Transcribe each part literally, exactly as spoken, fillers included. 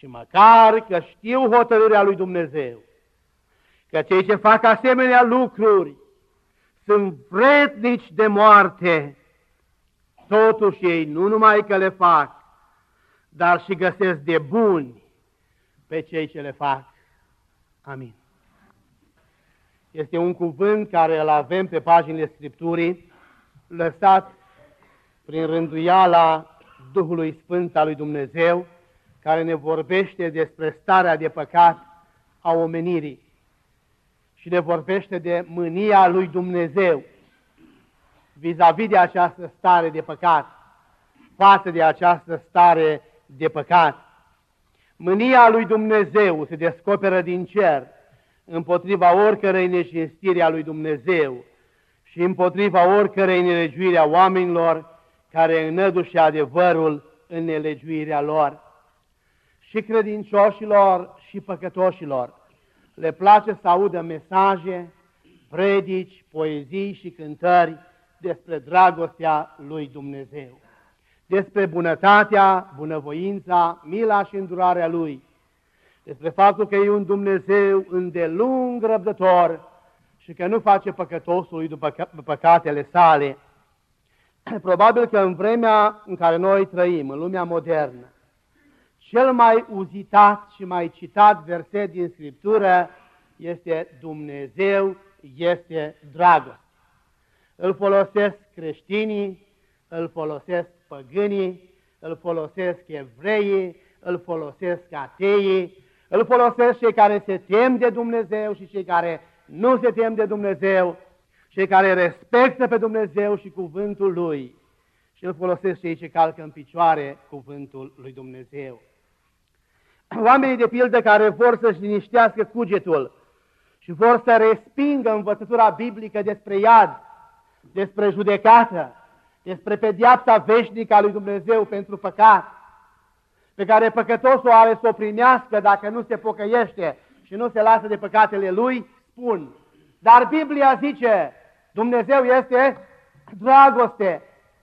Și măcar că știu hotărârea lui Dumnezeu, că cei ce fac asemenea lucruri sunt vrednici de moarte, totuși ei nu numai că le fac, dar și găsesc de buni pe cei ce le fac. Amin. Este un cuvânt care îl avem pe paginile Scripturii, lăsat prin rânduiala Duhului Sfânt al lui Dumnezeu, care ne vorbește despre starea de păcat a omenirii și ne vorbește de mânia lui Dumnezeu vis-a-vis de această stare de păcat, față de această stare de păcat. Mânia lui Dumnezeu se descoperă din cer împotriva oricărei necinstiri a lui Dumnezeu și împotriva oricărei nelegiuiri a oamenilor care înădușe adevărul în nelegiuirea lor. Și credincioșilor și păcătoșilor le place să audă mesaje, predici, poezii și cântări despre dragostea lui Dumnezeu, despre bunătatea, bunăvoința, mila și îndurarea lui, despre faptul că e un Dumnezeu îndelung răbdător și că nu face păcătosului după păcatele sale. Probabil că în vremea în care noi trăim, în lumea modernă, cel mai uzitat și mai citat verset din Scriptură este Dumnezeu este dragoste. Îl folosesc creștinii, îl folosesc păgânii, îl folosesc evreii, îl folosesc ateii, îl folosesc cei care se tem de Dumnezeu și cei care nu se tem de Dumnezeu, cei care respectă pe Dumnezeu și cuvântul Lui, și îl folosesc cei ce calcă în picioare cuvântul lui Dumnezeu. Oamenii de pildă care vor să-și liniștească cugetul și vor să respingă învățătura biblică despre iad, despre judecată, despre pedeapsa veșnică a lui Dumnezeu pentru păcat, pe care păcătosul are să o primească dacă nu se pocăiește și nu se lasă de păcatele lui, spun, dar Biblia zice, Dumnezeu este dragoste.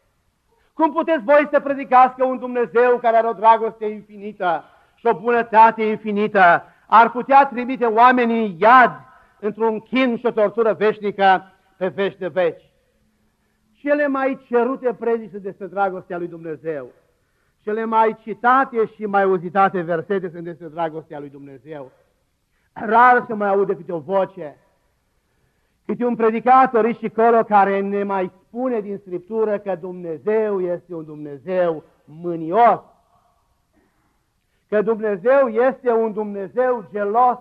Cum puteți voi să predicați că un Dumnezeu care are o dragoste infinită și o bunătate infinită ar putea trimite oamenii în iad într-un chin și o tortură veșnică pe veci de veci? Cele mai cerute predici despre dragostea lui Dumnezeu, cele mai citate și mai uzitate versete sunt despre dragostea lui Dumnezeu. Rar se mai aude câte o voce, câte un predicator aici și colo care ne mai spune din Scriptură că Dumnezeu este un Dumnezeu mânios, că Dumnezeu este un Dumnezeu gelos,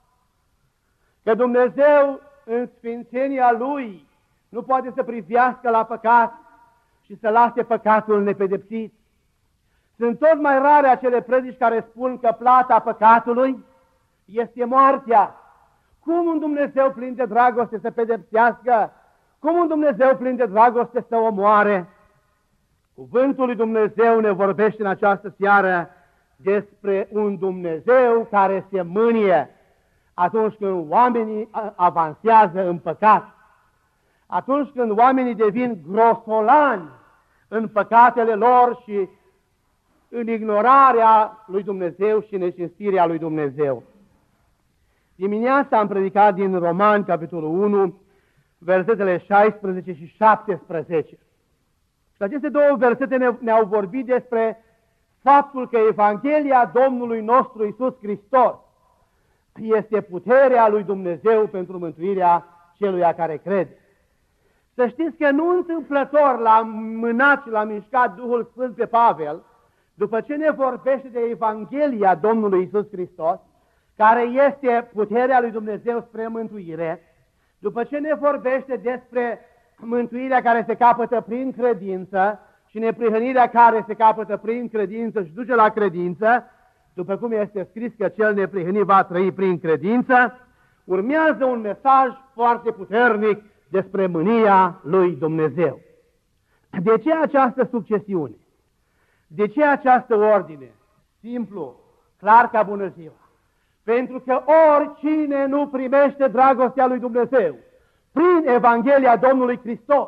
că Dumnezeu în sfințenia Lui nu poate să privească la păcat și să lase păcatul nepedepsit. Sunt tot mai rare acele predici care spun că plata păcatului este moartea. Cum un Dumnezeu plin de dragoste să pedepsească? Cum un Dumnezeu plin de dragoste să omoare? Cuvântul lui Dumnezeu ne vorbește în această seară despre un Dumnezeu care se mânie atunci când oamenii avansează în păcat, atunci când oamenii devin grosolani în păcatele lor și în ignorarea lui Dumnezeu și necinstirea lui Dumnezeu. Dimineața am predicat din Romani, capitolul unu, versetele șaisprezece și șaptesprezece. Și aceste două versete ne, ne-au vorbit despre faptul că Evanghelia Domnului nostru Iisus Hristos este puterea lui Dumnezeu pentru mântuirea celuia care crede. Să știți că nu întâmplător l-a mânat și l-a mișcat Duhul Sfânt pe Pavel, după ce ne vorbește de Evanghelia Domnului Iisus Hristos, care este puterea lui Dumnezeu spre mântuire, după ce ne vorbește despre mântuirea care se capătă prin credință și neprihănirea care se capătă prin credință și duce la credință, după cum este scris că cel neprihănit va trăi prin credință, urmează un mesaj foarte puternic despre mânia lui Dumnezeu. De ce această succesiune? De ce această ordine? Simplu, clar ca bună ziua. Pentru că oricine nu primește dragostea lui Dumnezeu prin Evanghelia Domnului Hristos,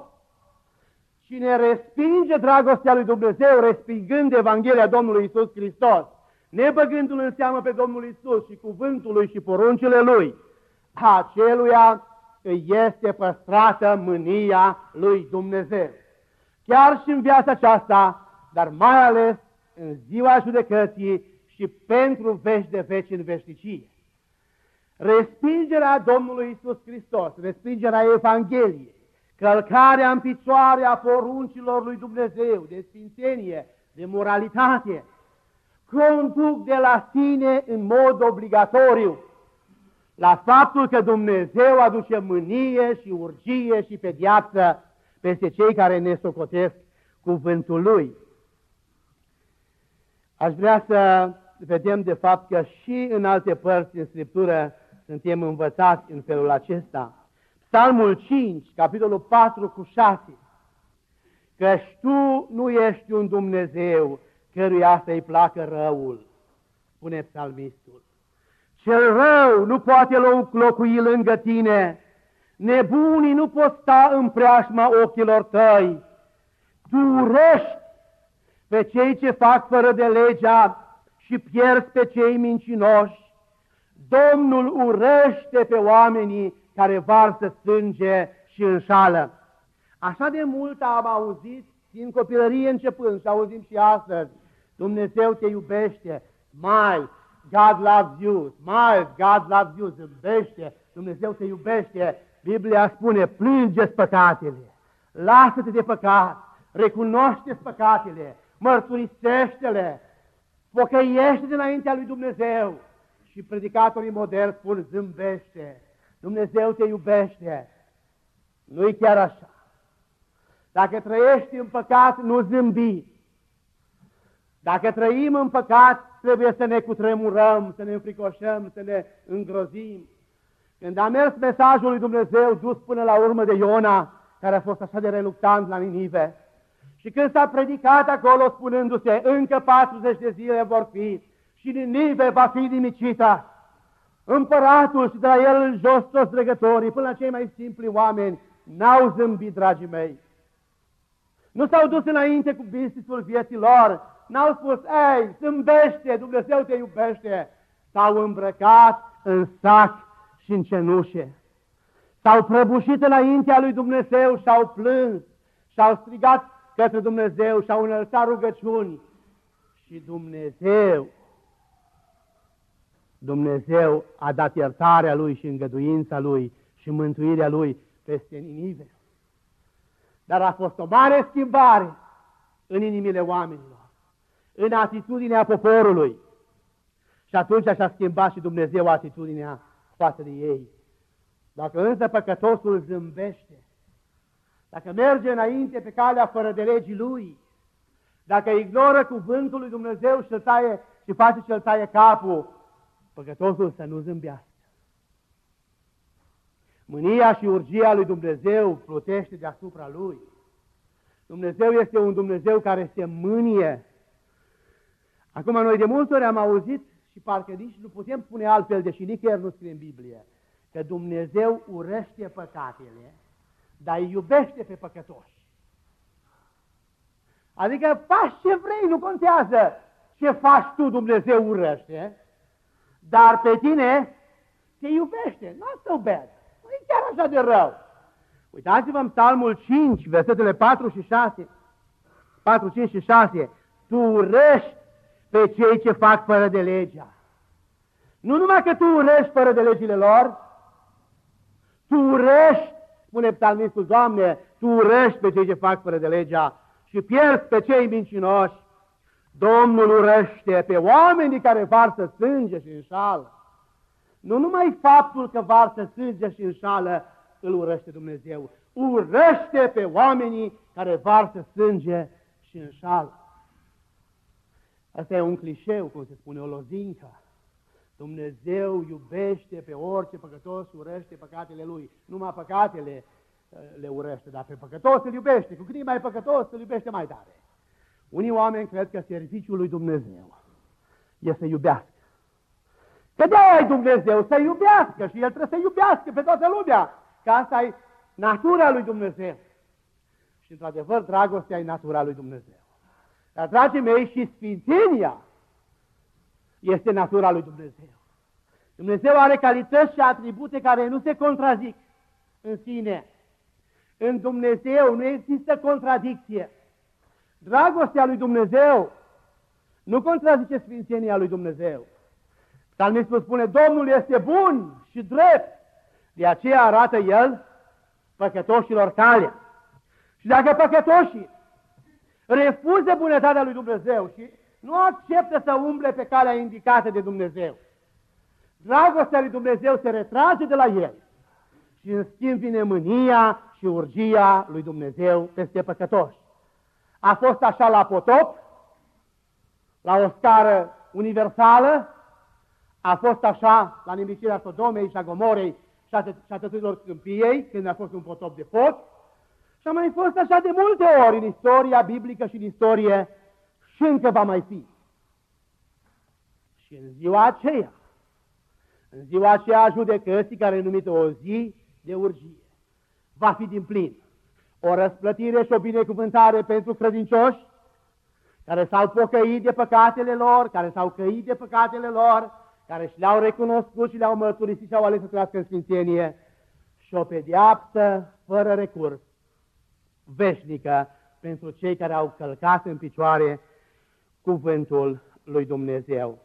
cine respinge dragostea lui Dumnezeu respingând Evanghelia Domnului Iisus Hristos, nebăgându-L în seamă pe Domnul Iisus și cuvântul Lui și poruncile Lui, aceluia îi este păstrată mânia lui Dumnezeu. Chiar și în viața aceasta, dar mai ales în ziua judecății și pentru veci de veci în veșnicie. Respingerea Domnului Iisus Hristos, respingerea Evangheliei, călcarea în picioare a poruncilor lui Dumnezeu, de sfințenie, de moralitate, conduc de la sine în mod obligatoriu la faptul că Dumnezeu aduce mânie și urgie și pedeapsă peste cei care ne socotesc cuvântul Lui. Aș vrea să vedem de fapt că și în alte părți din Scriptură suntem învățați în felul acesta. Psalmul cinci, capitolul patru cu șase. Căci Tu nu ești un Dumnezeu căruia să-i placă răul, spune psalmistul. Cel rău nu poate locui lângă Tine, nebunii nu pot sta în preajma ochilor Tăi. Tu urăști pe cei ce fac fără de legea și pierzi pe cei mincinoși. Domnul urăște pe oamenii care varsă sânge și înșală. Așa de mult am auzit din copilărie începând și auzim și astăzi. Dumnezeu te iubește, mai God loves you, mai God loves you, zâmbește, Dumnezeu te iubește. Biblia spune, plângeți păcatele, lasă-te de păcat, recunoaște-ți păcatele, mărturisește-le, pocăiește-te înaintea lui Dumnezeu. Și predicatorii moderni spun, zâmbește, Dumnezeu te iubește. Nu-i chiar așa. Dacă trăiești în păcat, nu zâmbi. Dacă trăim în păcat, trebuie să ne cutremurăm, să ne înfricoșăm, să ne îngrozim. Când a mers mesajul lui Dumnezeu dus până la urmă de Iona, care a fost așa de reluctant la Ninive, și când s-a predicat acolo spunându-se, încă patruzeci de zile vor fi și Ninive va fi nimicită, împăratul și de la el în jos toți dregătorii, până la cei mai simpli oameni, n-au zâmbit, dragii mei. Nu s-au dus înainte cu business-ul vieții lor, n-au spus, ei, zâmbește, Dumnezeu te iubește. S-au îmbrăcat în sac și în cenușe. S-au prăbușit înaintea lui Dumnezeu și au plâns, și-au strigat către Dumnezeu și-au înălțat rugăciuni. Și Dumnezeu, Dumnezeu a dat iertarea Lui și îngăduința Lui și mântuirea Lui peste Ninive. Dar a fost o mare schimbare în inimile oamenilor, în atitudinea poporului. Și atunci și-a schimbat și Dumnezeu atitudinea față de ei. Dacă însă păcătosul zâmbește, dacă merge înainte pe calea fără de legii lui, dacă ignoră cuvântul lui Dumnezeu și, taie, și face ce-l taie capul, păcătosul să nu zâmbească. Mânia și urgia lui Dumnezeu plutește deasupra lui. Dumnezeu este un Dumnezeu care se mânie. Acum noi de multe ori am auzit și parcă nici nu putem spune altfel, deși nicăieri nu scrie în Biblie, că Dumnezeu urăște păcatele, dar îi iubește pe păcătoși. Adică faci ce vrei, nu contează ce faci tu, Dumnezeu urăște, dar pe tine te iubește, not so bad. Nu e chiar așa de rău. Uitați-vă în Psalmul cinci, versetele patru și șase. patru, cinci și șase. Tu urăști pe cei ce fac fără de legea. Nu numai că tu urăști fără de legile lor, tu urăști, spune psalmistul, Doamne, tu urăști pe cei ce fac fără de legea și pierzi pe cei mincinoși. Domnul urăște pe oamenii care varsă sânge și înșală. Nu numai faptul că varsă sânge și înșală îl urăște Dumnezeu, urăște pe oamenii care varsă sânge și înșală. Asta e un clișeu, cum se spune, o lozincă. Dumnezeu iubește pe orice păcătos, urăște păcatele lui. Numai păcatele le urăște, dar pe păcătos îl iubește. Cu cât e mai păcătos, îl iubește mai tare. Unii oameni cred că serviciul lui Dumnezeu e să iubească. Că de-aia e Dumnezeu, să iubească și El trebuie să iubească pe toată lumea. Că asta e natura lui Dumnezeu. Și într-adevăr, dragostea e natura lui Dumnezeu. Dar, dragii mei, și sfințenia este natura lui Dumnezeu. Dumnezeu are calități și atribute care nu se contrazic în sine. În Dumnezeu nu există contradicție. Dragostea lui Dumnezeu nu contrazice sfințenia lui Dumnezeu. Psalmistul spune, Domnul este bun și drept, de aceea arată El păcătoșilor calea. Și dacă păcătoșii refuză bunătatea lui Dumnezeu și nu acceptă să umble pe calea indicată de Dumnezeu, dragostea lui Dumnezeu se retrage de la el și în schimb vine mânia și urgia lui Dumnezeu peste păcătoși. A fost așa la potop, la o scară universală, a fost așa la nimicirea Sodomei și a Gomorei și a tăturilor câmpiei, când a fost un potop de foc, și a mai fost așa de multe ori în istoria biblică și în istorie și încă va mai fi. Și în ziua aceea, în ziua aceea a judecății, care e numită o zi de urgie, va fi din plin o răsplătire și o binecuvântare pentru credincioși care s-au pocăit de păcatele lor, care s-au căit de păcatele lor, care și le-au recunoscut și le-au mărturisit și au ales să trăiască în sfințenie, și o pedeapsă fără recurs, veșnică, pentru cei care au călcat în picioare cuvântul lui Dumnezeu.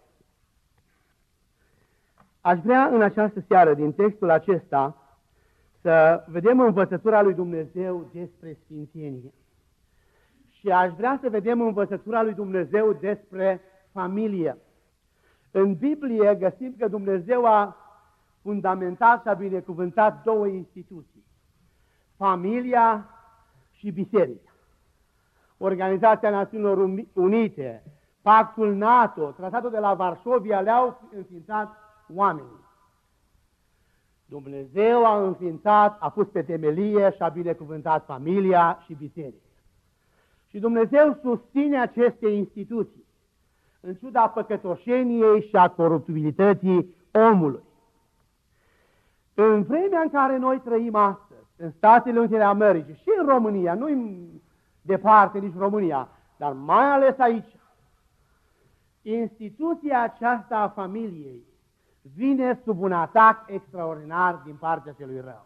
Aș vrea în această seară, din textul acesta, să vedem învățătura lui Dumnezeu despre sfințenie. Și aș vrea să vedem învățătura lui Dumnezeu despre familie. În Biblie găsim că Dumnezeu a fundamentat și a binecuvântat două instituții, familia și biserica. Organizația Națiunilor Unite, Pactul NATO, Tratatul de la Varșovia le-au înființat oamenii. Dumnezeu a înființat, a pus pe temelie și a binecuvântat familia și biserica. Și Dumnezeu susține aceste instituții, în ciuda păcătoșeniei și a coruptibilității omului. În vremea în care noi trăim astăzi, în Statele Unite ale Americii și în România, nu departe nici România, dar mai ales aici, instituția aceasta a familiei vine sub un atac extraordinar din partea celui rău.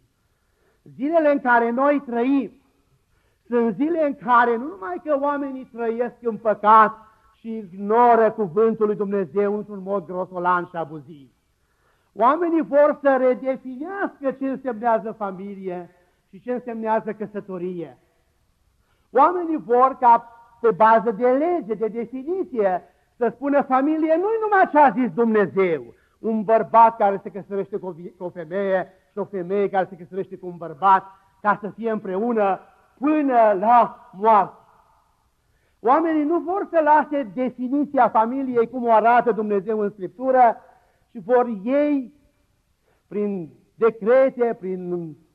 Zilele în care noi trăim sunt zile în care nu numai că oamenii trăiesc în păcat și ignoră cuvântul lui Dumnezeu într-un mod grosolan și abuziv. Oamenii vor să redefinească ce însemnează familie și ce însemnează căsătorie. Oamenii vor ca pe bază de lege, de definiție, să spună familie nu-i numai ce a zis Dumnezeu, un bărbat care se căsătorește cu o femeie și o femeie care se căsătorește cu un bărbat ca să fie împreună până la moarte. Oamenii nu vor să lase definiția familiei cum o arată Dumnezeu în Scriptură și vor ei, prin decrete, prin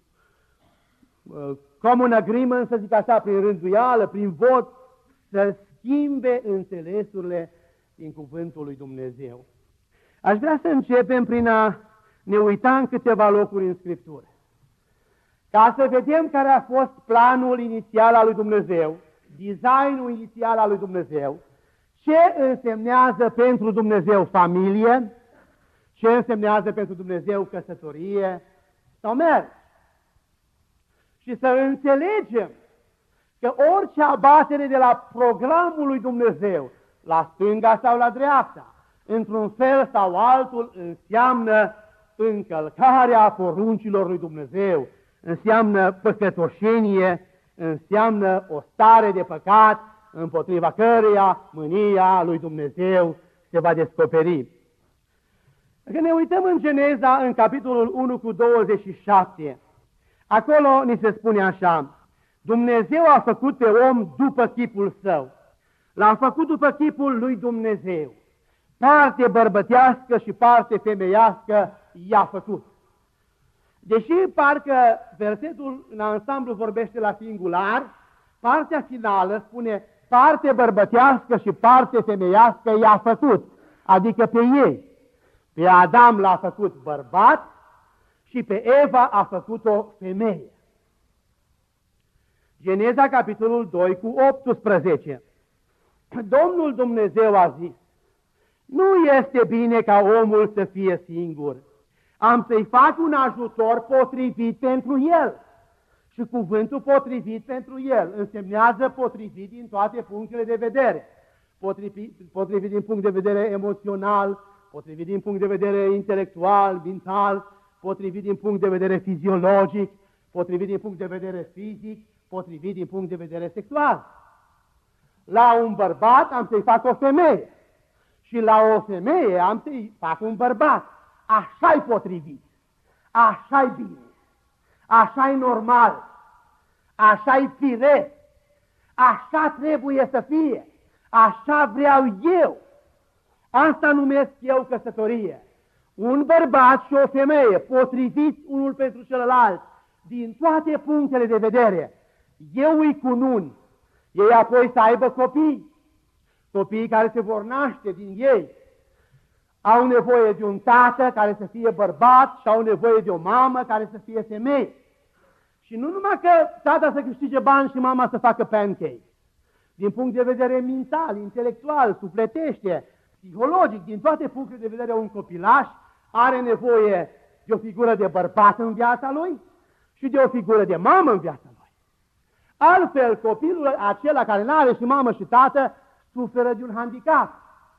uh, common agreement, să zic așa, prin rânduială, prin vot, să schimbe înțelesurile din cuvântul lui Dumnezeu. Aș vrea să începem prin a ne uita în câteva locuri în Scriptură, ca să vedem care a fost planul inițial al lui Dumnezeu, designul inițial al lui Dumnezeu, ce însemnează pentru Dumnezeu familie, ce însemnează pentru Dumnezeu căsătorie sau merg. Și să înțelegem că orice abatere de la programul lui Dumnezeu, la stânga sau la dreapta, într-un fel sau altul, înseamnă încălcarea poruncilor lui Dumnezeu, înseamnă păcătoșenie, înseamnă o stare de păcat împotriva căreia mânia lui Dumnezeu se va descoperi. Dacă ne uităm în Geneza, în capitolul unu cu douăzeci și șapte, acolo ni se spune așa: Dumnezeu a făcut pe om după chipul său, l-a făcut după chipul lui Dumnezeu, parte bărbătească și parte femeiască i-a făcut. Deși parcă versetul în ansamblu vorbește la singular, partea finală spune parte bărbătească și parte femeiască i-a făcut, adică pe ei. Pe Adam l-a făcut bărbat și pe Eva a făcut-o femeie. Geneza, capitolul doi, cu optsprezece. Domnul Dumnezeu a zis: Nu este bine ca omul să fie singur. Am să-i fac un ajutor potrivit pentru el. Și cuvântul potrivit pentru el însemnează potrivit din toate punctele de vedere. Potrivit, potrivit din punct de vedere emoțional, potrivit din punct de vedere intelectual, mental, potrivit din punct de vedere fiziologic, potrivit din punct de vedere fizic, potrivit din punct de vedere sexual. La un bărbat am să-i fac o femeie și la o femeie am să-i fac un bărbat. Așa-i potrivit, așa-i bine, așa-i normal, așa-i firesc, așa trebuie să fie, așa vreau eu. Asta numesc eu căsătorie. Un bărbat și o femeie potrivit unul pentru celălalt, din toate punctele de vedere. Eu îi cunun, ei apoi să aibă copii, copiii care se vor naște din ei. Au nevoie de un tată care să fie bărbat și au nevoie de o mamă care să fie femeie. Și nu numai că tata să câștige bani și mama să facă pancake. Din punct de vedere mental, intelectual, sufletește, psihologic, din toate punctele de vedere, un copilaș are nevoie de o figură de bărbat în viața lui și de o figură de mamă în viața lui. Altfel, copilul acela care nu are și mamă și tată suferă de un handicap.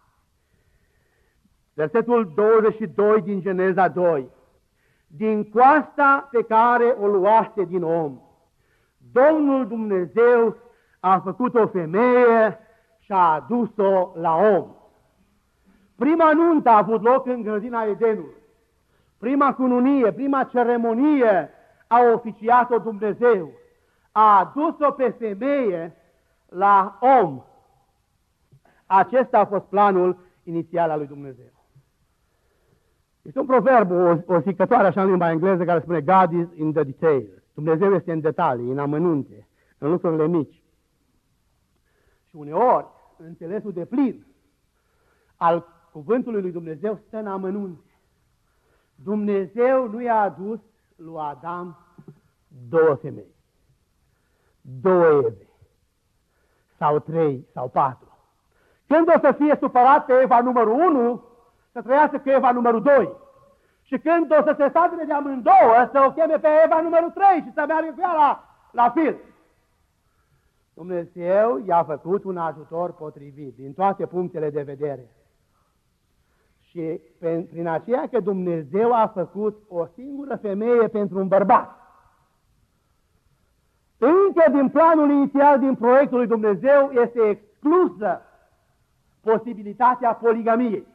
Versetul douăzeci și doi din Geneza doi. Din coasta pe care o luaste din om, Domnul Dumnezeu a făcut o femeie și a adus-o la om. Prima nuntă a avut loc în grădina Edenului. Prima cununie, prima ceremonie a oficiat-o Dumnezeu. A adus-o pe femeie la om. Acesta a fost planul inițial al lui Dumnezeu. Este un proverb, o, o zicătoare așa în limba engleză care spune God is in the details. Dumnezeu este în detalii, în amănunte, în lucrurile mici. Și uneori, înțelesul de plin al cuvântului lui Dumnezeu stă în amănunte. Dumnezeu nu i-a adus lui Adam două femei, două Eve, sau trei, sau patru. Când o să fie supărat pe Eva numărul unu, să trăiască cu Eva numărul doi. Și când o să se satine de amândouă, să o cheme pe Eva numărul trei și să meargă cu ea la, la fil. Dumnezeu i-a făcut un ajutor potrivit din toate punctele de vedere. Și prin aceea că Dumnezeu a făcut o singură femeie pentru un bărbat. Încă din planul inițial, din proiectul lui Dumnezeu, este exclusă posibilitatea poligamiei.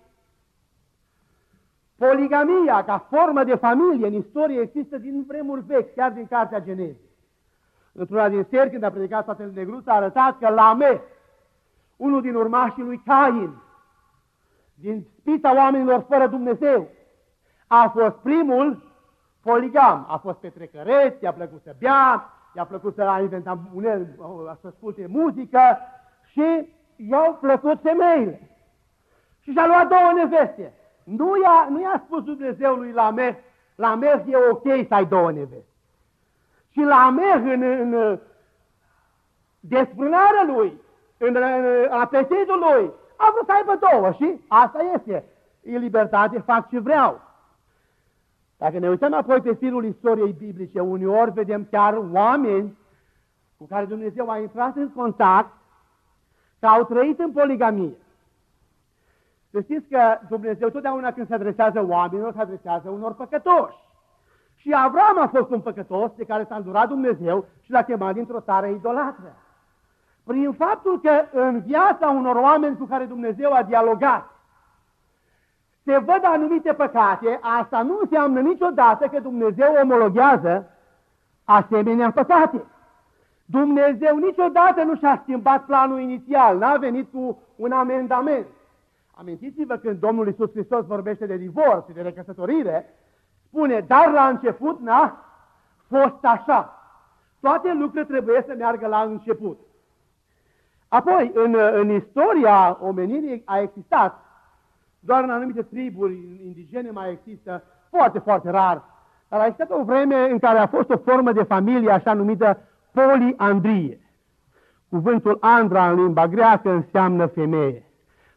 Poligamia, ca formă de familie, în istorie există din vremuri vechi, chiar din Cartea Genezei. Într-una din seri, când a predicat fratele Negru, s-a arătat că Lameh, unul din urmașii lui Cain, din spița oamenilor fără Dumnezeu, a fost primul poligam. A fost petrecăreț, i-a plăcut să bea, i-a plăcut să inventa unel, să asculte muzică și i-au plăcut femeile. Și și-a luat două neveste. Nu i-a, nu i-a spus Dumnezeu lui Lameh, Lameh e ok să ai două neveste. Și Lameh în, în desfrânarea lui, în, în apetitul lui, a vrut să aibă două și asta este. E libertate, fac ce vreau. Dacă ne uităm apoi pe firul istoriei biblice, uneori vedem chiar oameni cu care Dumnezeu a intrat în contact, că au trăit în poligamie. Să știți că Dumnezeu totdeauna când se adresează oamenilor, se adresează unor păcătoși. Și Avram a fost un păcătos de care s-a îndurat Dumnezeu și l-a chemat dintr-o țară idolatră. Prin faptul că în viața unor oameni cu care Dumnezeu a dialogat se văd anumite păcate, asta nu înseamnă niciodată că Dumnezeu omologhează asemenea păcate. Dumnezeu niciodată nu și-a schimbat planul inițial, n-a venit cu un amendament. Amintiți-vă când Domnul Iisus Hristos vorbește de divorț și de recăsătorire, spune, dar la început n-a fost așa. Toate lucrurile trebuie să meargă la început. Apoi, în, în istoria omenirii a existat, doar în anumite triburi indigene mai există, foarte, foarte rar, dar a existat o vreme în care a fost o formă de familie așa numită poliandrie. Cuvântul andra în limba greacă înseamnă femeie.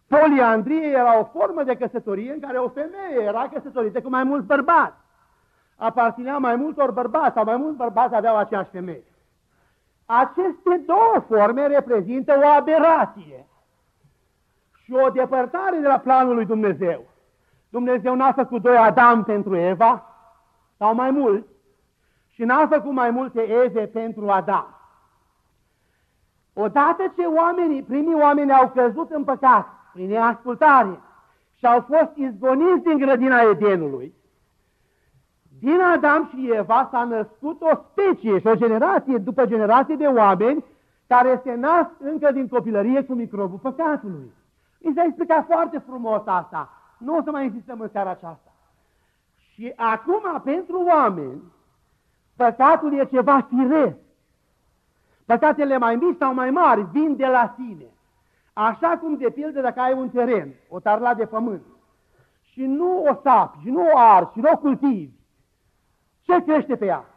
Poliandrie era o formă de căsătorie în care o femeie era căsătorită cu mai mulți bărbați. Aparținea mai multor bărbați sau mai mulți bărbați aveau aceeași femeie. Aceste două forme reprezintă o aberație și o depărtare de la planul lui Dumnezeu. Dumnezeu n-a făcut doi Adam pentru Eva, sau mai mulți, și n-a făcut mai multe Eve pentru Adam. Odată ce oamenii, primii oameni au căzut în păcat, prin neascultare, și au fost izgoniți din grădina Edenului, din Adam și Eva s-a născut o specie și o generație după generație de oameni care se nasc încă din copilărie cu microbul păcatului. Mi s-a explicat foarte frumos asta. Nu o să mai insistăm în seara aceasta. Și acum, pentru oameni, păcatul e ceva firesc. Păcatele mai mici sau mai mari vin de la sine. Așa cum, de pildă, dacă ai un teren, o tarla de pământ, și nu o sapi, și nu o arzi, și nu o cultivi, ce crește pe ea?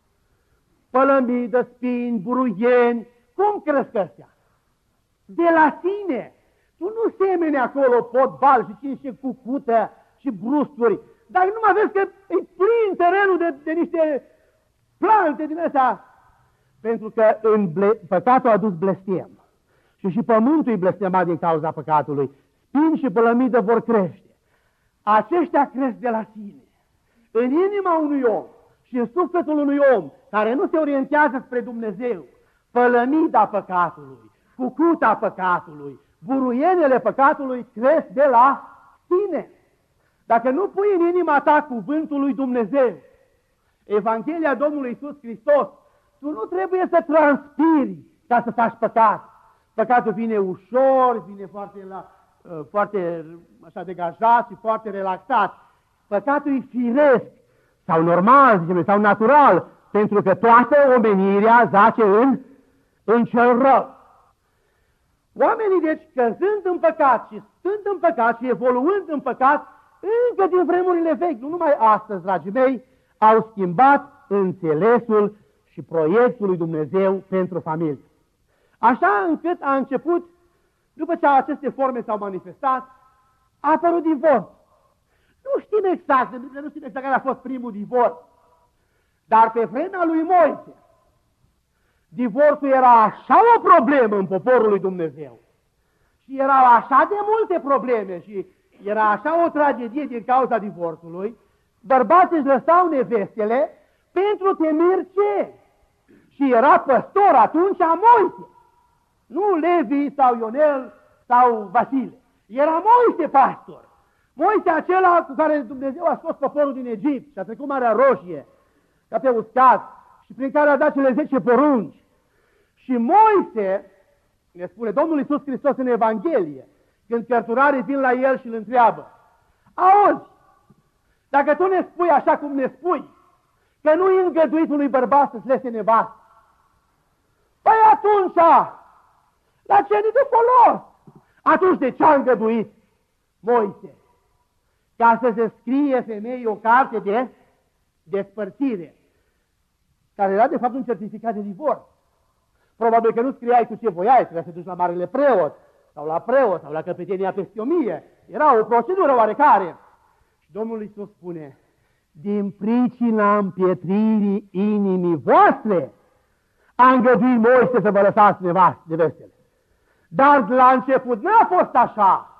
Pălămidă, spini, buruieni, cum cresc astea? De la sine. Tu nu semeni acolo potbal și cine și cucută și brusturi, dar nu mai vezi că îi plin terenul de, de niște plante din astea. Pentru că în ble... păcatul a dus blestem. Și și pământul e blestemat din cauza păcatului. Spini și pălămidă vor crește. Aceștia cresc de la sine. În inima unui om și în sufletul unui om care nu se orientează spre Dumnezeu, pălămida păcatului, cucuta păcatului, buruienele păcatului cresc de la sine. Dacă nu pui în inima ta cuvântul lui Dumnezeu, Evanghelia Domnului Iisus Hristos, tu nu trebuie să transpiri ca să faci păcat. Păcatul vine ușor, vine foarte, la, foarte așa degajat și foarte relaxat. Păcatul e firesc sau normal, zicem, sau natural, pentru că toată omenirea zace în, în cel rău. Oamenii, deci, căzând în păcat și stând în păcat și evoluând în păcat, încă din vremurile vechi, nu numai astăzi, dragii mei, au schimbat înțelesul și proiectul lui Dumnezeu pentru familie. Așa încât a început, după ce aceste forme s-au manifestat, a apărut divorț. Nu știm exact, nu știm exact care a fost primul divorț, dar pe vremea lui Moise, divorțul era așa o problemă în poporul lui Dumnezeu și erau așa de multe probleme și era așa o tragedie din cauza divorțului, bărbații își lăsau nevestele pentru temeri ce? Și era păstor atunci Moise, nu Levi sau Ionel sau Vasile. Era Moise pastor. Moise acela cu care Dumnezeu a scos poporul din Egipt și a trecut Marea Roșie ca pe uscat și prin care a dat cele zece porunci. Și Moise, ne spune Domnul Iisus Hristos în Evanghelie, când cărturarii vin la el și îl întreabă: auzi, dacă tu ne spui așa cum ne spui, că nu-i îngăduit unui bărbat să-ți lese nevastă, păi atunci, la ce ni de folos? Atunci de ce a îngăduit Moise? Ca să se scrie femeii o carte de despărțire, care era de fapt un certificat de divorț. Probabil că nu scriai cu ce voiai, trebuia să te duci la marele preot, sau la preot, sau la căpetenia peste o mie. Era o procedură oarecare. Și Domnul Iisus spune: din pricina împietririi inimii voastre a îngăduit Moise să vă lăsați nevestele. Dar la început n-a fost așa.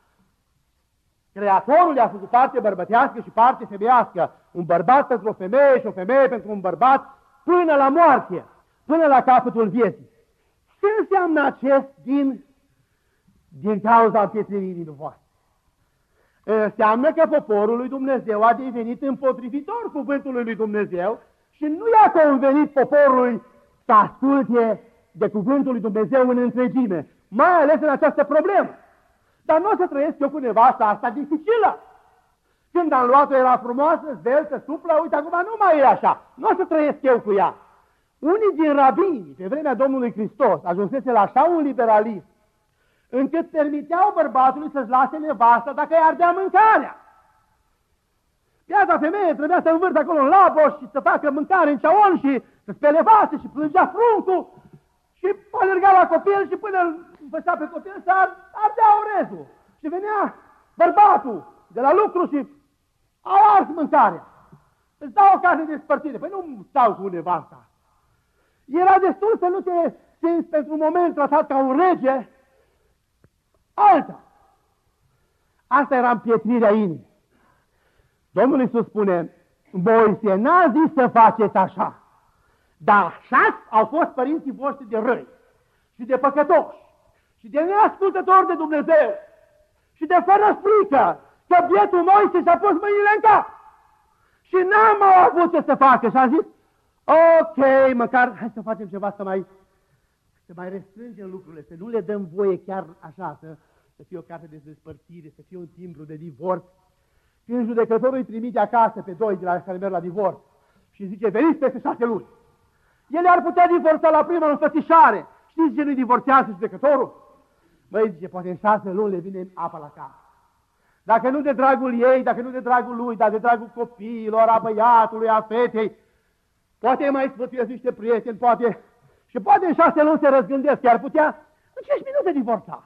Creatorul i-a făcut parte bărbătească și parte femeiască. Un bărbat pentru o femeie și o femeie pentru un bărbat până la moarte, până la capătul vieții. Ce înseamnă acest din, din cauza împietririi inimii voastre? Înseamnă că poporul lui Dumnezeu a devenit împotrivitor cuvântului lui Dumnezeu și nu i-a convenit poporului să asculte de cuvântul lui Dumnezeu în întregime, mai ales în această problemă. Dar nu o să trăiesc eu cu nevasta asta dificilă. Când am luat-o era frumoasă, zveltă, suplă, uite, acum nu mai e așa. Nu o să trăiesc eu cu ea. Unii din rabini, pe vremea Domnului Hristos, ajunsese la așa un liberalism, încât permiteau bărbatului să-și lase nevasta dacă îi ardea mâncarea. Piața femeie trebuia să învârte acolo în laboș și să facă mâncare în ceaon și să spele vase și plângea pruncul. Și alerga la copil și până îl făcea pe copil să ardea orezul. Și venea bărbatul de la lucru și a ars mâncarea. Îți dau o carne de spărțire. Păi nu stau cu nevasta. Era destul să nu te simți pentru un moment tratat ca un rege. Alta. Asta era împietrirea inimii. Domnul Iisus spune, Moise n-a zis să faceți așa, dar așa au fost părinții voștri de răi și de păcătoși și de neascultători de Dumnezeu și de fără frică, că bietul Moise și-a pus mâinile în cap și n-am avut ce să facă și a zis, ok, măcar hai să facem ceva să mai, să mai restrângem lucrurile, să nu le dăm voie chiar așa, să, să fie o carte de despărțire, să fie un timbru de divorț. Când judecătorul îi trimite acasă pe doi de la care merg la divorț și zice, veniți peste șase luni. Ele ar putea divorța la prima înfățișare. Știți ce nu-i divorțează judecătorul? Băi, zice, poate în șase luni le vine apa la cap. Dacă nu de dragul ei, dacă nu de dragul lui, dar de dragul copiilor, a băiatului, a fetei, poate mai sfătuiesc niște prieteni, poate, și poate în șase luni se răzgândesc, chiar putea în cinci minute divorța.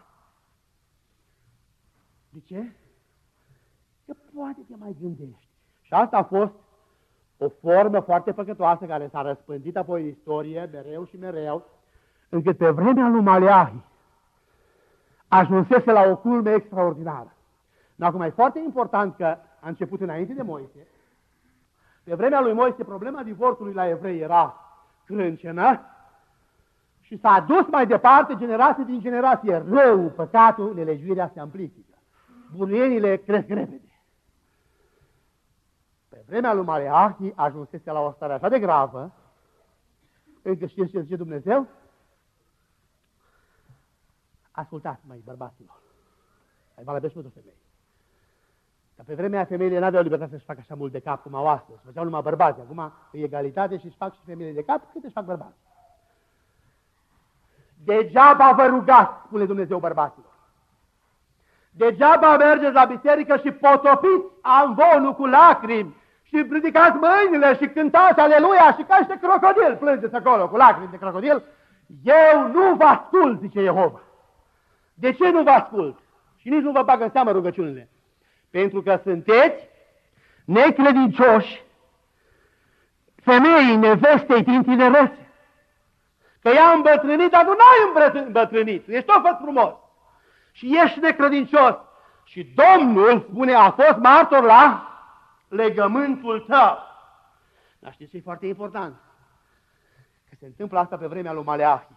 De ce? Că poate te mai gândești. Și asta a fost o formă foarte păcătoasă care s-a răspândit apoi în istorie, mereu și mereu, încât pe vremea lui Maleahi ajunsese la o culme extraordinară. Dar acum e foarte important că a început înainte de Moise. Pe vremea lui Moise problema divorțului la evrei era crâncenă și s-a dus mai departe generație din generație. Răul, păcatul, nelegiuirea se amplifică. Bunuienile cresc repede. Pe vremea lui Maleahi ajunsese la o stare așa de gravă, încât știți ce zice Dumnezeu? Ascultați, mai bărbaților, mai valabil și pentru femei. Dar pe vremea femeile n-aveau libertate să-și facă așa mult de cap cum au astăzi. Făceau numai bărbați. Acum e egalitate și își fac și femeile de cap cât își fac bărbați. Degeaba vă rugați, spune Dumnezeu bărbaților. Degeaba mergeți la biserică și potopiți amvonul cu lacrimi și ridicați mâinile și cântați aleluia și ca niște crocodil plângeți acolo cu lacrimi de crocodil. Eu nu vă ascult, zice Jehova. De ce nu vă ascult? Și nici nu vă bag în seamă rugăciunile. Pentru că sunteți necredincioși, femeii nevestei din tinerețe. Că ea a îmbătrânit, dar tu n-ai îmbătrânit. Ești tot făt frumos. Și ești necredincios. Și Domnul spune, a fost martor la legământul tău. Dar știți ce e foarte important? Că se întâmplă asta pe vremea lui Maleahi.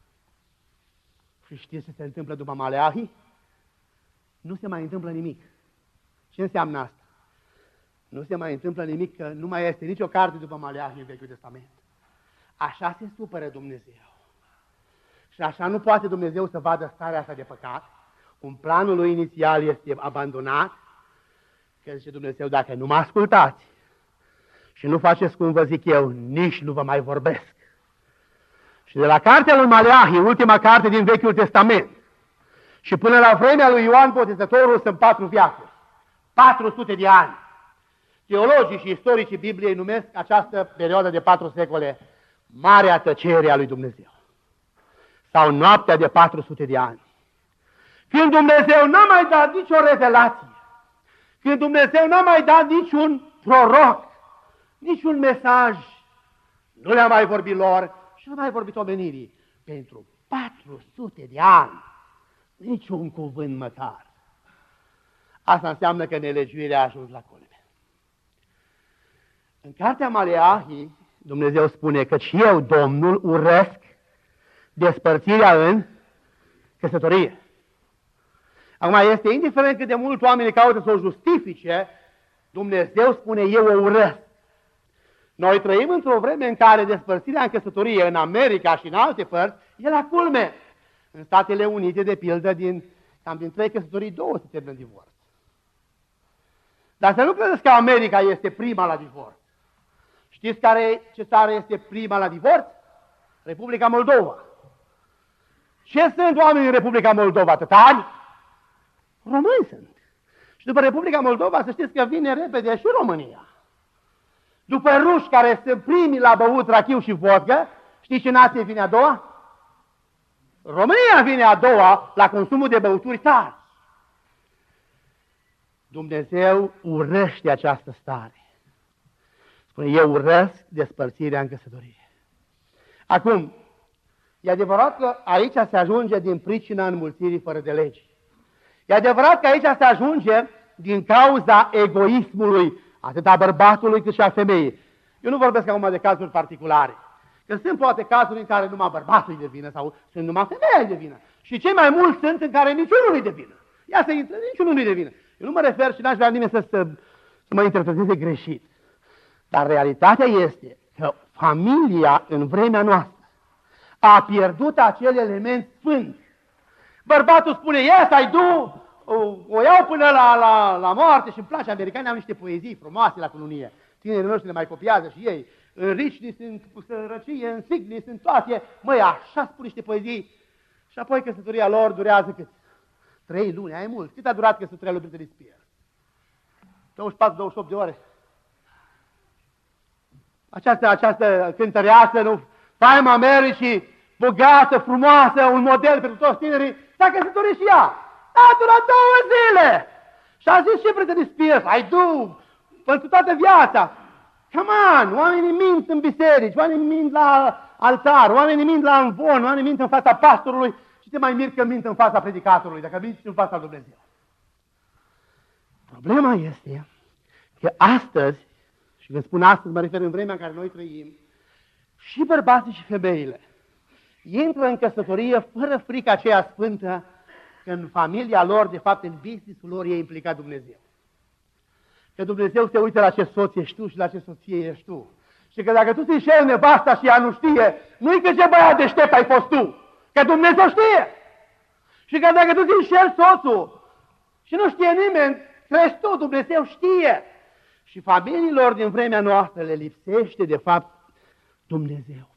Și știți ce se întâmplă după Maleahi? Nu se mai întâmplă nimic. Ce înseamnă asta? Nu se mai întâmplă nimic, că nu mai este nicio carte după Maleahi în Vechiul Testament. Așa se supără Dumnezeu. Și așa nu poate Dumnezeu să vadă starea asta de păcat. Un planul lui inițial este abandonat. Că zice Dumnezeu, dacă nu mă ascultați și nu faceți cum vă zic eu, nici nu vă mai vorbesc. Și de la cartea lui Maleahi, ultima carte din Vechiul Testament, și până la vremea lui Ioan Botezătorul sunt patru viacuri. patru sute de ani. Teologii și istoricii Bibliei numesc această perioadă de patru secole Marea Tăcere a lui Dumnezeu. Sau noaptea de patru sute de ani. Când Dumnezeu n-a mai dat nicio revelație, când Dumnezeu n-a mai dat niciun proroc, niciun mesaj, nu le-a mai vorbit lor și nu a mai vorbit omenirii. Pentru patru sute de ani, niciun cuvânt măcar. Asta înseamnă că nelegiuirea a ajuns la culme. În cartea Maleahi, Dumnezeu spune că și eu, Domnul, urăsc despărțirea în căsătorie. Acum este indiferent cât de mult oamenii caută să o justifice, Dumnezeu spune eu o urăsc. Noi trăim într-o vreme în care despărțirea în căsătorie în America și în alte părți e la culme. În Statele Unite, de pildă, din, cam din trei căsătorii, două se termină în divorț. Dar să nu credeți că America este prima la divorț. Știți care, ce țară este prima la divorț? Republica Moldova. Ce sunt oamenii în Republica Moldova? Tătari? Români sunt. Și după Republica Moldova, să știți că vine repede și România. După ruși, care sunt primii la băut rachiu și vodcă, știți ce nație vine a doua? România vine a doua la consumul de băuturi tari. Dumnezeu urăște această stare. Spune, eu urăsc despărțirea în căsătorie. Acum, e adevărat că aici se ajunge din pricina înmulțirii fără de legi. E adevărat că aici se ajunge din cauza egoismului atât a bărbatului cât și a femeii. Eu nu vorbesc acum de cazuri particulare. Că sunt poate cazuri în care numai bărbatul e de vină sau sunt numai femeia e de vină. Și cei mai mulți sunt în care niciunul nu e de vină. Ia să intră, niciunul nu e de vină. Eu nu mă refer și n-aș vrea nimeni să, să, să mă interpreteze greșit. Dar realitatea este că familia în vremea noastră a pierdut acel element sfânt. Bărbatul spune, yes, I do, o, o iau până la, la, la moarte și îmi place. Americanii au niște poezii frumoase la cununie. Tinerii noștri le mai copiază și ei. În ricni sunt cu sărăcie, în signi sunt toate. Măi, așa spun niște poezii. Și apoi căsătoria lor durează cât? Trei luni, ai mult. Cât a durat căsătoria lui Britney Spears? douăzeci și patru douăzeci și opt de ore. Această, această cântăreață, nu? Faima Americii, bogată, frumoasă, un model pentru toți tinerii, s-a căsătorit și ea. A durat două zile. Și a zis și Britney Spears, I do, pentru toată viața. Come on, oamenii mint în biserici, oamenii mint la altar, oamenii mint la învon, oamenii mint în fața pastorului și te mai mir că mint în fața predicatorului, dacă minți în fața lui Dumnezeu. Problema este că astăzi, și când spun astăzi, mă refer în vremea în care noi trăim, și bărbații și femeile intră în căsătorie fără frica aceea sfântă că în familia lor, de fapt în business-ul lor, e implicat Dumnezeu. Că Dumnezeu se uită la ce soț ești tu și la ce soție ești tu. Și că dacă tu ți înșeli nevasta și ea nu știe, nu-i că ce băiat deștept ai fost tu, că Dumnezeu știe. Și că dacă tu ți înșeli soțul și nu știe nimeni, crezi tu, Dumnezeu știe. Și familiilor din vremea noastră le lipsește, de fapt, Dumnezeu.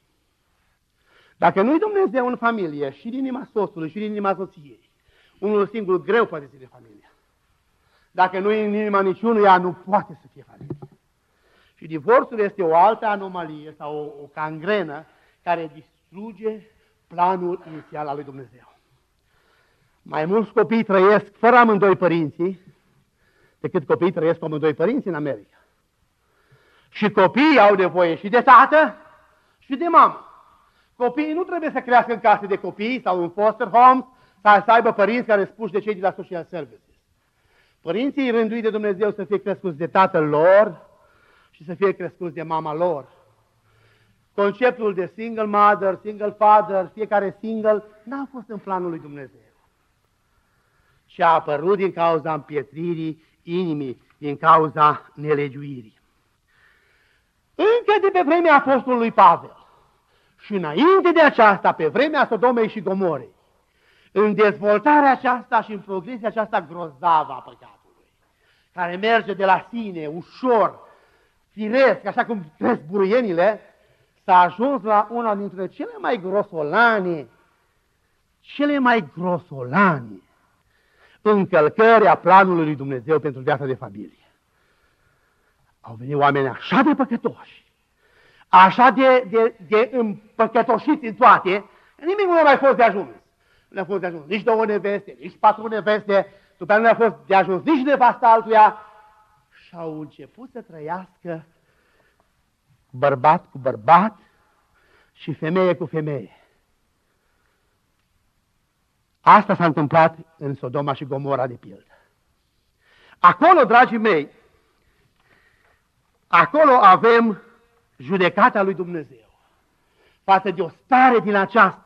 Dacă nu-i Dumnezeu în familie, și din inima soțului, și din inima soției, unul singur greu poate să fie familia. Dacă nu e în inima niciunuia, nu poate să fie familie. Și divorțul este o altă anomalie sau o, o cangrenă care distruge planul inițial al lui Dumnezeu. Mai mulți copii trăiesc fără amândoi părinții decât copiii trăiesc cu amândoi părinți în America. Și copiii au nevoie și de tată și de mamă. Copiii nu trebuie să crească în case de copii sau în foster homes sau să aibă părinți care spuși de cei de la social services. Părinții rânduiți de Dumnezeu să fie crescuți de tatăl lor și să fie crescuți de mama lor. Conceptul de single mother, single father, fiecare single, n-a fost în planul lui Dumnezeu. Și a apărut din cauza împietririi inimii, din cauza nelegiuirii. Încă de pe vremea apostolului Pavel și înainte de aceasta, pe vremea Sodomei și Gomorei, în dezvoltarea aceasta și în progresia aceasta grozavă a păcatului, care merge de la sine, ușor, firesc, așa cum cresc buruienile, s-a ajuns la una dintre cele mai grosolane, cele mai grosolane încălcări a planului lui Dumnezeu pentru viața de familie. Au venit oameni așa de păcătoși, așa de, de, de împăcătoșiți în toate, nimic nu a mai fost de ajuns. Nu a fost de ajuns nici două neveste, nici patru neveste, după aceea nu a fost de ajuns nici nevasta altuia, și au început să trăiască bărbat cu bărbat și femeie cu femeie. Asta s-a întâmplat în Sodoma și Gomora, de pildă. Acolo, dragii mei, acolo avem judecata lui Dumnezeu față de o stare din aceasta.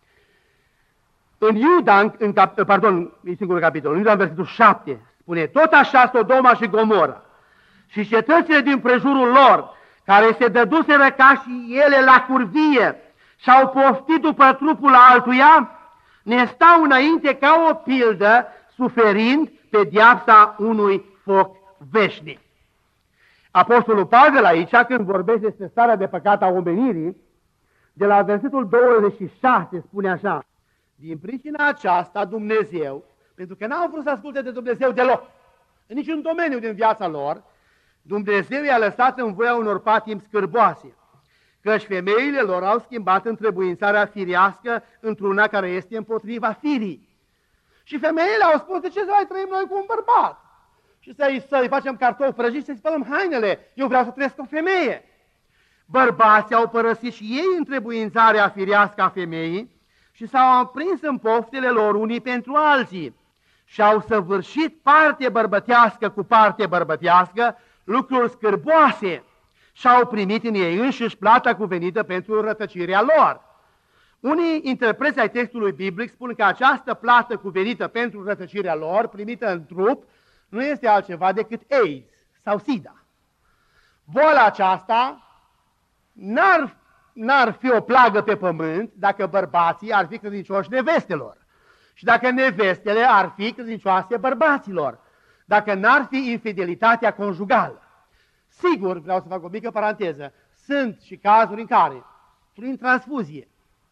În Iuda, în, în, pardon, e singurul capitol, în Iuda, în versetul șapte, spune, tot așa Sodoma și Gomora și cetățile din prejurul lor, care se dăduseră ca și ele la curvie și au poftit după trupul altuia, ne stau înainte ca o pildă, suferind pedeapsa unui foc veșnic. Apostolul Pavel aici, când vorbește despre starea de păcat a omenirii, de la versetul douăzeci și șase spune așa, din pricina aceasta Dumnezeu, pentru că n-au vrut să asculte de Dumnezeu deloc, în niciun domeniu din viața lor, Dumnezeu i-a lăsat în voia unor patimi scârboase, căci femeile lor au schimbat întrebuințarea firească într-una care este împotriva firii. Și femeile au spus, de ce să mai trăim noi cu un bărbat? Și să-i, să-i facem cartofi prăjiți, să-i spălăm hainele. Eu vreau să trăiesc cu o femeie. Bărbații au părăsit și ei întrebuințarea firească a femeii și s-au aprins în poftele lor unii pentru alții și au săvârșit parte bărbătească cu parte bărbătească lucruri scârboase și au primit în ei înșiși plata cuvenită pentru rătăcirea lor. Unii interpreți ai textului biblic spun că această plată cuvenită pentru rătăcirea lor, primită în trup, nu este altceva decât AIDS sau SIDA. Boala aceasta n-ar, n-ar fi o plagă pe pământ dacă bărbații ar fi credincioși nevestelor și dacă nevestele ar fi credincioase bărbaților, dacă n-ar fi infidelitatea conjugală. Sigur, vreau să fac o mică paranteză, sunt și cazuri în care, prin transfuzie,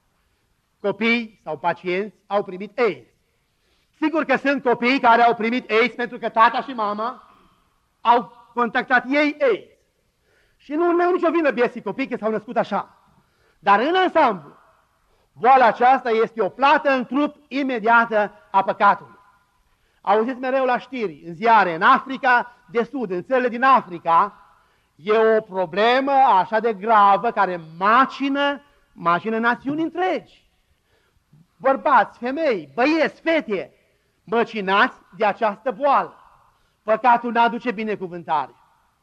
copii sau pacienți au primit AIDS. Sigur că sunt copii care au primit AIDS pentru că tata și mama au contactat ei AIDS. Și nu mai au nicio vină bieții copii că s-au născut așa. Dar în ansamblu, boala aceasta este o plată în trup imediată a păcatului. Auziți mereu la știri, în ziare, în Africa de Sud, în țările din Africa, e o problemă așa de gravă care macină, macină națiuni întregi. Bărbați, femei, băieți, fete, măcinați de această boală. Păcatul n-aduce binecuvântare.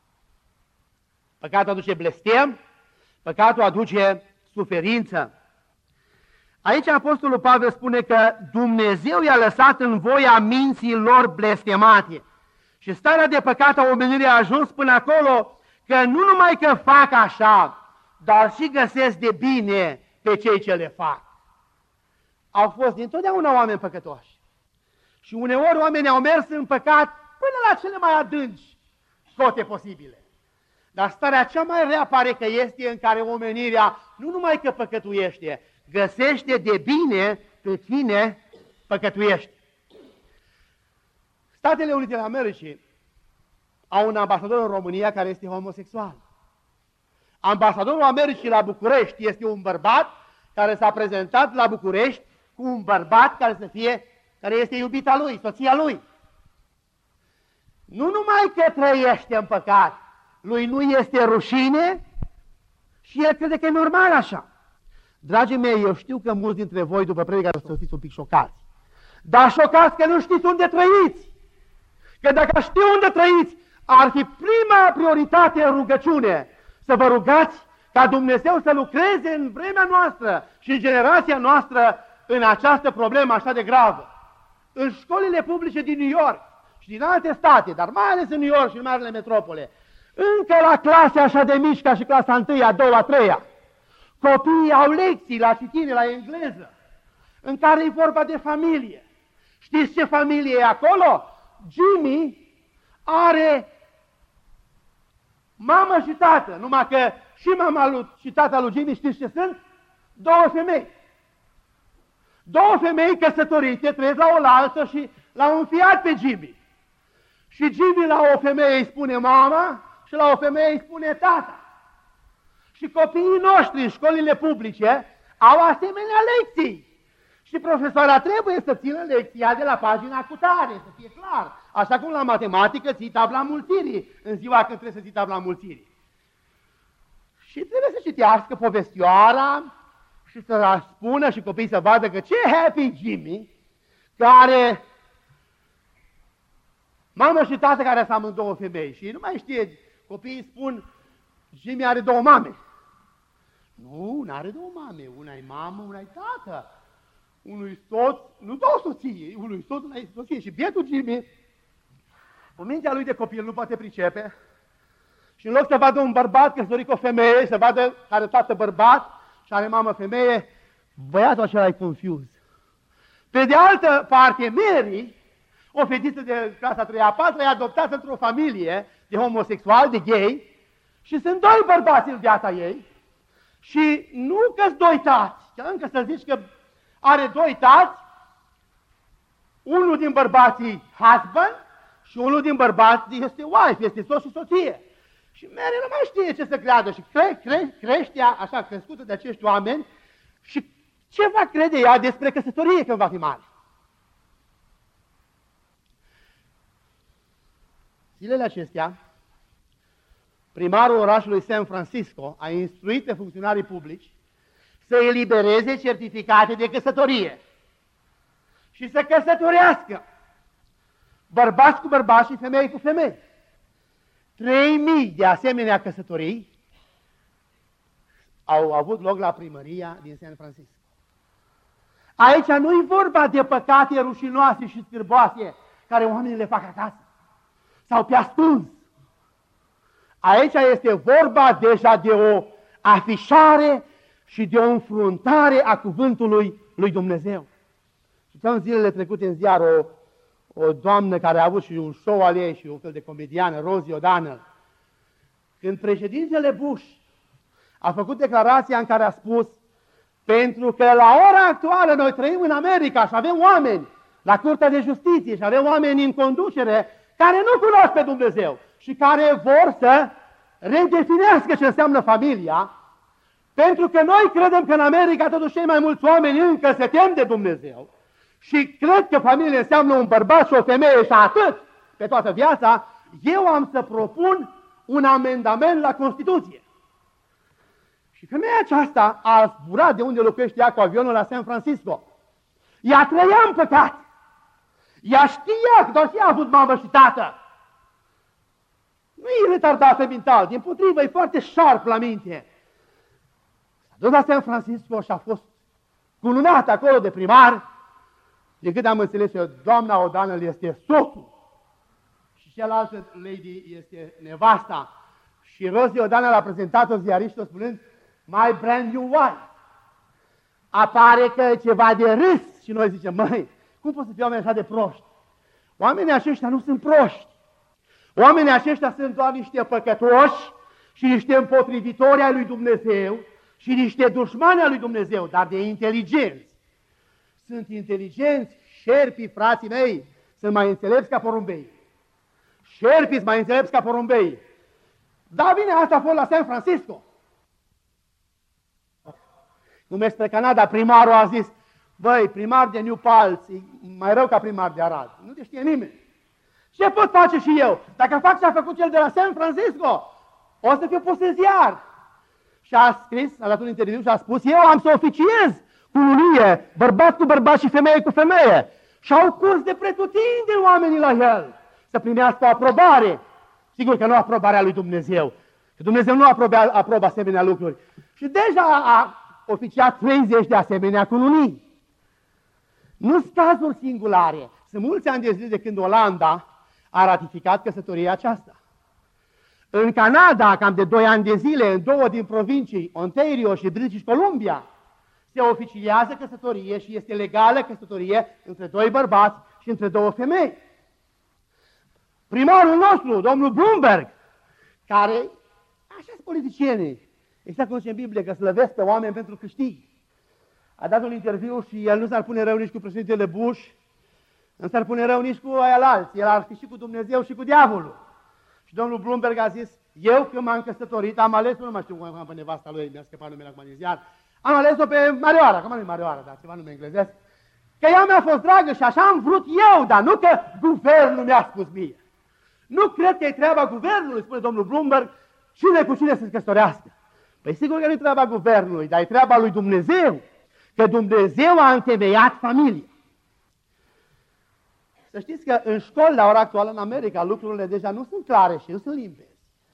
Păcatul aduce blestem, păcatul aduce suferință. Aici Apostolul Pavel spune că Dumnezeu i-a lăsat în voia minții lor blestemate. Și starea de păcat a omenirii a ajuns până acolo că nu numai că fac așa, dar și găsesc de bine pe cei ce le fac. Au fost dintotdeauna oameni păcătoși. Și uneori oamenii au mers în păcat până la cele mai adânci cote posibile. Dar starea cea mai rea pare că este în care omenirea nu numai că păcătuiește, găsește de bine pe cine păcătuiește. Statele Unite ale Americii au un ambasador în România care este homosexual. Ambasadorul Americii la București este un bărbat care s-a prezentat la București cu un bărbat care să fie, care este iubita lui, soția lui. Nu numai că trăiește în păcat, lui nu este rușine și el crede că e normal așa. Dragii mei, eu știu că mulți dintre voi după predică să fiți un pic șocați. Dar șocați că nu știți unde trăiți. Că dacă știu unde trăiți, ar fi prima prioritate în rugăciune să vă rugați ca Dumnezeu să lucreze în vremea noastră și în generația noastră în această problemă așa de gravă. În școlile publice din New York și din alte state, dar mai ales în New York și în marile metropole, încă la clase așa de mici ca și clasa întâi, a doua, a treia, copiii au lecții la citire, la engleză, în care e vorba de familie. Știți ce familie e acolo? Jimmy are mamă și tată, numai că și mama lui, și tata lui Jimmy, știți ce sunt? Două femei. Două femei căsătorite trăiesc la oaltă și l-au înfiat pe Jimmy. Și Jimmy la o femeie îi spune mama și la o femeie îi spune tata. Și copiii noștri în școlile publice au asemenea lecții. Și profesoara trebuie să țină lecția de la pagina cutare, să fie clar. Așa cum la matematică ții tabla mulțirii, în ziua când trebuie să ții tabla mulțirii. Și trebuie să citească povestioara și să spună și copiii să vadă că ce happy Jimmy, care mamă și tată care sunt amândouă femei. Și nu mai știe, copiii spun, Jimmy are două mame. Nu, nu are două mame, una e mamă, una e tată. Unui soț, nu două soții, unui soț, una e soție. Și bietul Jimmy, cu mintea lui de copil, nu poate pricepe. Și în loc să vadă un bărbat căsătorit cu o femeie, să vadă care tată bărbat și are mamă femeie, băiatul acela e confuz. Pe de altă parte, Mary, o fetiță de clasa a treia, a patra, e adoptată într-o familie de homosexual, de gay, și sunt doi bărbați în viața ei și nu că-s doi tați, că încă să zici că are doi tați, unul din bărbații husband și unul din bărbați este wife, este soț și soție. Și Mary nu mai știe ce să creadă și cre, cre, crește așa crescută de acești oameni și ce va crede ea despre căsătorie când va fi mare? Zilele acestea, primarul orașului San Francisco a instruit pe funcționarii publici să elibereze certificate de căsătorie și să căsătorească bărbați cu bărbați și femei cu femei. Trei mii de asemenea căsătorii au avut loc la primăria din San Francisco. Aici nu e vorba de păcate rușinoase și scârboase care oamenii le fac acasă sau pe ascuns. Aici este vorba deja de o afișare și de o înfruntare a cuvântului lui Dumnezeu. Și în zilele trecute în ziar o, o doamnă care a avut și un show al ei și un fel de comediană, Rosie O'Donnell, când președintele Bush a făcut declarația în care a spus: pentru că la ora actuală noi trăim în America și avem oameni la Curtea de Justiție și avem oameni în conducere care nu cunosc pe Dumnezeu și care vor să redefinească ce înseamnă familia, pentru că noi credem că în America totuși cei mai mulți oameni încă se tem de Dumnezeu și cred că familia înseamnă un bărbat și o femeie și atât pe toată viața, eu am să propun un amendament la Constituție. Și femeia aceasta a zburat de unde locuiește ea cu avionul la San Francisco. Ea trăia în păcat. Ea știa că doar ea a avut mamă și tată. Nu e retardată mental, dimpotrivă, e foarte sharp la minte. S-a dus la San Francisco și a fost cununată acolo de primar. De cât am înțeles eu, doamna O'Donnell este soțul și cealaltă lady este nevasta. Și Rosie O'Donnell a prezentat-o ziariștilor spunând: my brand new wife. Apare că e ceva de râs și noi zicem: măi, cum pot să fie oameni așa de proști? Oamenii aceștia nu sunt proști. Oamenii aceștia sunt doar niște păcătoși și niște împotrivitori ai lui Dumnezeu și niște dușmani ai lui Dumnezeu, dar de inteligenți. Sunt inteligenți, șerpii, frații mei, sunt mai înțelepți ca porumbei. Șerpii sunt mai înțelepți ca porumbei. Da, bine, asta a fost la San Francisco. Cum mergi spre Canada, primarul a zis: băi, primar de New Paltz, e mai rău ca primar de Arad. Nu te știe nimeni. Ce pot face și eu? Dacă fac ce a făcut cel de la San Francisco, o să fiu pus în ziar. Și a scris, a dat un interviu și a spus: eu am să oficiez cununie, bărbat cu bărbat și femeie cu femeie. Și au curs de pretutindeni oamenii la el să primească o aprobare. Sigur că nu aprobarea lui Dumnezeu, că Dumnezeu nu aprobă, aprobă asemenea lucruri. Și deja a oficiat treizeci de asemenea cununii. Nu sunt cazuri singulare. Sunt mulți ani de zile de când Olanda a ratificat căsătoria aceasta. În Canada, cam de doi ani de zile, în două din provincii, Ontario și British Columbia, se oficiază căsătorie și este legală căsătorie între doi bărbați și între două femei. Primarul nostru, domnul Bloomberg, care, așa sunt politicienii, exact cum zice în Biblie, că slăvesc pe oameni pentru câștig, a dat un interviu și el nu s-ar pune rău nici cu președintele Bush, nu s-ar pune rău nici cu aia alții, el ar fi și cu Dumnezeu și cu diavolul. Și domnul Bloomberg a zis: eu când m-am căsătorit, am ales, nu mai știu cum am pe nevasta lui, mi-a scăpat numele acum din ziar, am ales-o pe Marioara, că nu e Marioara, dar ceva nume englezesc, că ea mi-a fost dragă și așa am vrut eu, dar nu că guvernul mi-a spus mie. Nu cred că e treaba guvernului, spune domnul Bloomberg, cine cu cine să-și căsătorească. Păi sigur că nu e treaba guvernului, dar e treaba lui Dumnezeu, că Dumnezeu a întemeiat familia. Să știți că în școli, la ora actuală, în America, lucrurile deja nu sunt clare și nu sunt limpezi.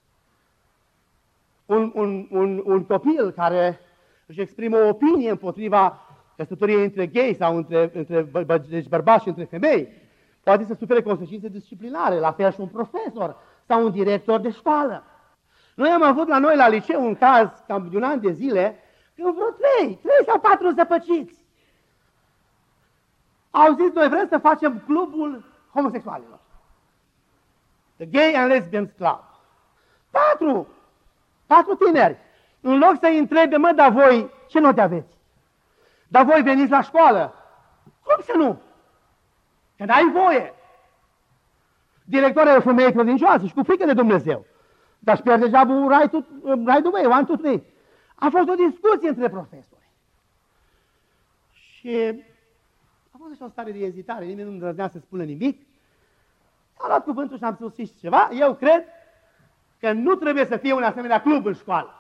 Un, un, un, un copil care își exprimă o opinie împotriva căsătoriei între gay sau între, între bă, deci bărbați și între femei, poate să sufere consecințe disciplinare, la fel și un profesor sau un director de școală. Noi am avut la noi la liceu un caz, cam de un an de zile, când vreo trei, trei sau patru zăpăciți au zis: noi vrem să facem clubul homosexualilor. The Gay and Lesbians Club. Patru, patru tineri. În loc să-i întrebe: mă, dar voi ce note aveți? Dar voi veniți la școală? Cum să nu? Că n-ai voie. Directoarea e o femeie credincioasă și cu frică de Dumnezeu. Dar își pierde jobul right, to, right away, one, two, three. A fost o discuție între profesori. Și a fost așa o stare de ezitare, nimeni nu îndrăznea să spună nimic. Am luat cuvântul și am spus și ceva. Eu cred că nu trebuie să fie un asemenea club în școală.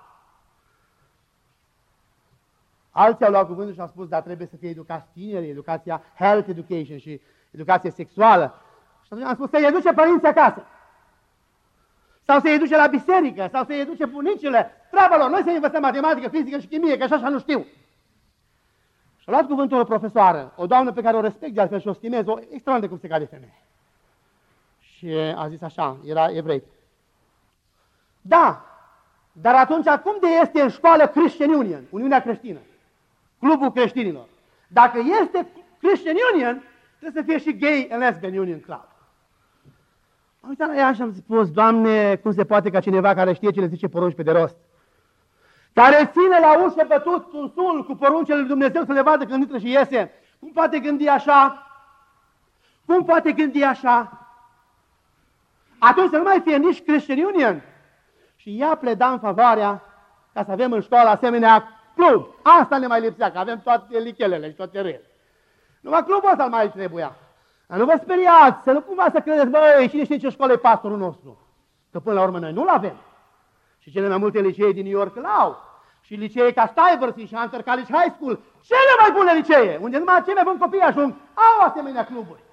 Alții au luat cuvântul și au spus, dar trebuie să fie educați tineri, educația health education și educație sexuală. Și atunci am spus, să-i educe părinții acasă. Sau să-i educe la biserică, sau să-i educe bunicile. Treaba lor, noi să învățăm matematică, fizică și chimie, că așa așa nu știu. Și a luat cuvântul o profesoară, o doamnă pe care o respect de altfel și o stimez, o extraordinar de cum se cade femeie. Și a zis așa, era evrei. Da, dar atunci cum de este în școală Christian Union, Uniunea Creștină, Clubul Creștinilor? Dacă este Christian Union, trebuie să fie și Gay and Lesbian Union Club. Am uitat la ea și am spus, Doamne, cum se poate ca cineva care știe ce le zice porunci pe de rost, care ține la ușă bătut un sul cu poruncele lui Dumnezeu să le vadă când intră și iese, cum poate gândi așa? Cum poate gândi așa? Atunci să nu mai fie nici Christian Union. Și ea pleda în favoarea ca să avem în școală asemenea club. Asta ne mai lipsea, că avem toate lichelele și toate rele. Numai clubul ăsta mai trebuia. Dar nu vă speriați, să nu cumva să credeți, băi, cine știe ce școală e pastorul nostru? Că până la urmă noi nu-l avem. Și cele mai multe licee din New York l-au. Și licee ca Stuyvesant și Hunter College High School, cele mai bune licee, unde numai cei mai buni copii ajung, au asemenea cluburi.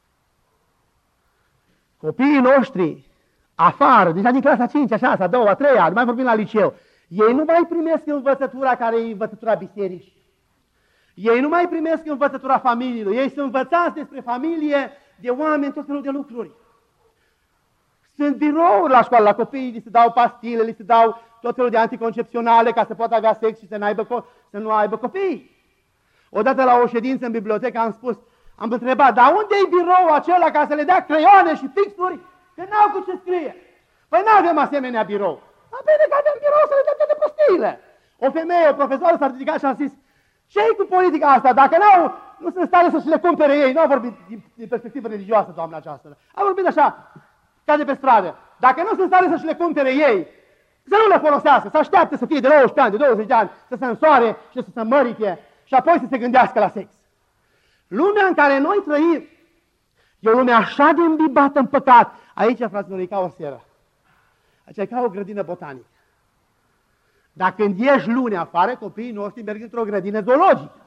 Copiii noștri, afară, deja din clasa a cincea, a șasea, a doua, a treia, nu mai vorbim la liceu, ei nu mai primesc învățătura care e învățătura bisericii. Ei nu mai primesc învățătura familiilor, ei sunt învățați despre familie de oameni, tot felul de lucruri. Sunt birouri la școală, la copii, li se dau pastile, li se dau tot felul de anticoncepționale ca să poată avea sex și să nu aibă, să nu aibă copii. Odată la o ședință în bibliotecă am spus, am întrebat, dar unde e biroul acela ca să le dea creioane și fixuri? Că n-au cu ce scrie. Păi n-avem asemenea birou. Dar bine că avem birou să le dăm toate prostiile. O femeie, o profesoară s-a ridicat și a zis, ce-i cu politica asta? Dacă n-au, nu sunt stare să-și le cumpere ei. Nu a vorbit din, din perspectivă religioasă, doamna aceasta. A vorbit așa, ca de pe stradă. Dacă nu sunt stare să-și le cumpere ei, să nu le folosească, să așteaptă să fie de nouăsprezece ani, de douăzeci de ani, să se însoare și să se măritie și apoi să se gândească la sex. Lumea în care noi trăim e o lume așa de îmbibată în păcat. Aici, fraților, e ca o seră. Aici e ca o grădină botanică. Dar când ieși luni afară, copiii noștri merg într-o grădină zoologică.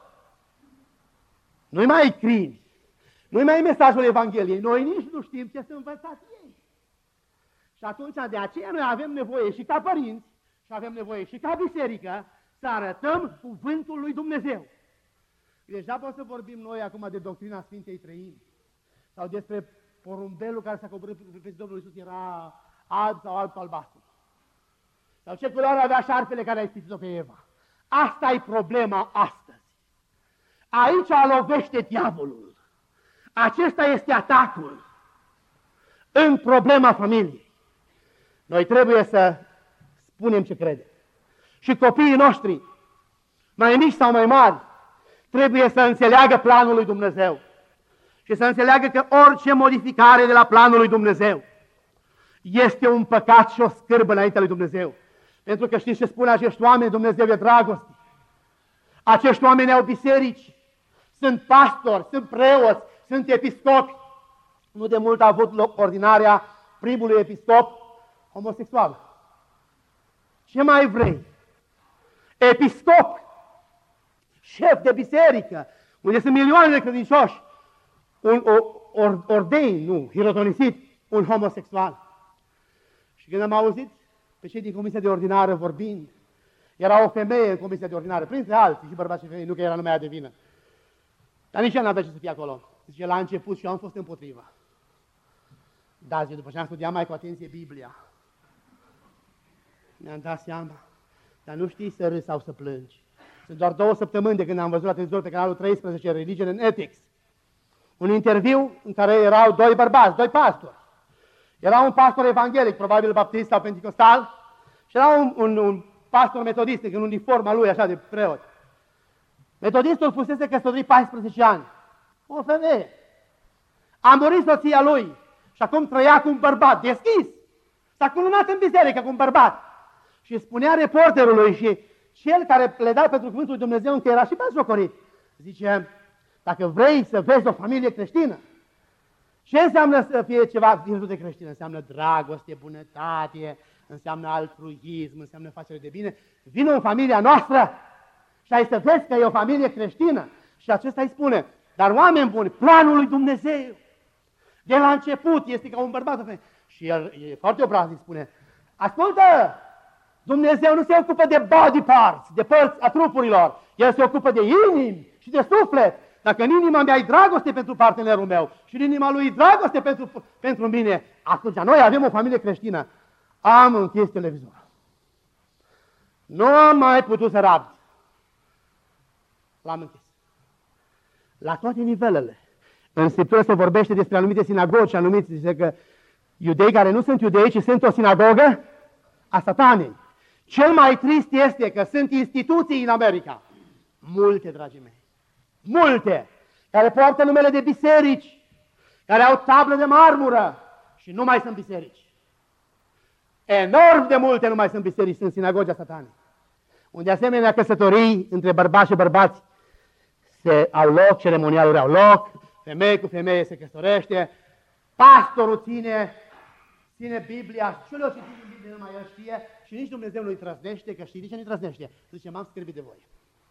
Nu-i mai ai crimi, nu-i mai ai mesajul Evangheliei, noi nici nu știm ce să învățați ei. Și atunci, de aceea, noi avem nevoie și ca părinți, și avem nevoie și ca biserică, să arătăm cuvântul lui Dumnezeu. Deja pot să vorbim noi acum de doctrina Sfintei Treimi, sau despre porumbelul care s-a coborât pe Domnul Iisus, era alb sau alb albastru. Sau ce culoare avea șarpele care a ispitit-o pe Eva. Asta e problema astăzi. Aici lovește diavolul. Acesta este atacul în problema familiei. Noi trebuie să spunem ce credem. Și copiii noștri, mai mici sau mai mari, trebuie să înțeleagă planul lui Dumnezeu. Și să înțeleagă că orice modificare de la planul lui Dumnezeu este un păcat și o scârbă înaintea lui Dumnezeu. Pentru că știți ce spune acești oameni? Dumnezeu e dragoste. Acești oameni au biserici, sunt pastori, sunt preoți, sunt episcopi. Nu de mult a avut loc ordinarea primului episcop homosexual. Ce mai vrei? Episcop, șef de biserică, unde sunt milioane de credincioși, un or, ordein, nu, hirotonisit, un homosexual. Și când am auzit pe cei din comisia de ordinară vorbind, era o femeie în comisia de ordinară, printre alții, și bărbați și femei, nu că era numai ea de vină. Dar nici ea n-avea ce să fie acolo. Zice, la început și eu am fost împotriva. Da, zice, după ce am studiat mai cu atenție Biblia, mi-am dat seama, dar nu știi să râzi sau să plângi. Sunt doar două săptămâni de când am văzut la televizor pe canalul treisprezece, Religion and Ethics, un interviu în care erau doi bărbați, doi pastori. Era un pastor evanghelic, probabil baptist sau penticostal, și era un, un, un pastor metodist, în uniforma lui, așa, de preot. Metodistul fusese căsătorit paisprezece ani. O femeie. A murit soția lui și acum trăia cu un bărbat deschis. S-a cununat în biserică cu un bărbat. Și spunea reporterului și cel care pleda pentru cuvântul lui Dumnezeu, încă era și batjocorit, zice, dacă vrei să vezi o familie creștină, ce înseamnă să fie ceva virtute creștină? Înseamnă dragoste, bunătate, înseamnă altruism, înseamnă facere de bine. Vină în familia noastră și ai să vezi că e o familie creștină. Și acesta îi spune, dar oameni buni, planul lui Dumnezeu, de la început, este ca un bărbat. Și el e foarte obraznic, spune, ascultă, Dumnezeu nu se ocupă de body parts, de părți a trupurilor, El se ocupă de inimi și de suflet. Dacă în inima mea ai dragoste pentru partenerul meu și în inima lui dragoste pentru, pentru mine, atunci noi avem o familie creștină. Am închis televizorul. Nu am mai putut să rabd. L-am închis. La toate nivelele. În Scriptură se vorbește despre anumite sinagogi, anumiți, zice că iudei care nu sunt iudei, ci sunt o sinagogă a Satanei. Cel mai trist este că sunt instituții în America. Multe, dragii mei. Multe, care poartă numele de biserici, care au tablă de marmură și nu mai sunt biserici. Enorm de multe nu mai sunt biserici, sunt sinagogii Satanei. Unde asemenea căsătorii între bărbați și bărbați se au loc, ceremonialuri au loc, femeie cu femeie se căsătorește, pastorul ține, ține Biblia, și le-o citit în Biblie, nu mai el știe, și nici Dumnezeu nu-i trăznește, că știi de ce nu-i trăznește? Zice, m-am scârbit de voi.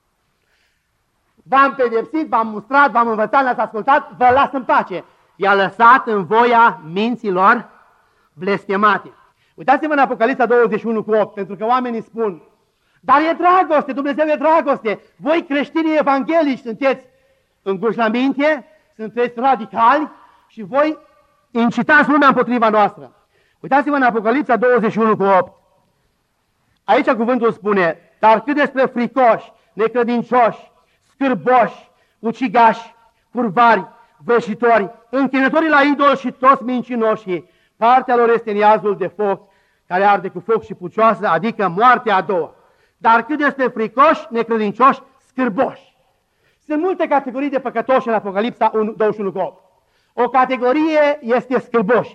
V-am pedepsit, v-am mustrat, v-am învățat, l-ați ascultat, vă las în pace. I-a lăsat în voia minților blestemate. Uitați-vă în Apocalipsa douăzeci și unu cu opt, pentru că oamenii spun, dar e dragoste, Dumnezeu e dragoste. Voi creștinii evanghelici sunteți înguși la minte, sunteți radicali și voi incitați lumea împotriva noastră. Uitați-vă în Apocalipsa douăzeci și unu cu opt. Aici cuvântul spune, dar cât despre fricoși, necredincioși, scârboși, ucigași, curvari, vrăjitori, închinătorii la idol și toți mincinoșii, partea lor este în iazul de foc, care arde cu foc și pucioasă, adică moartea a doua. Dar cât despre fricoși, necredincioși, scârboși. Sunt multe categorii de păcătoși în Apocalipsa douăzeci și unu cu opt. O categorie este scârboși.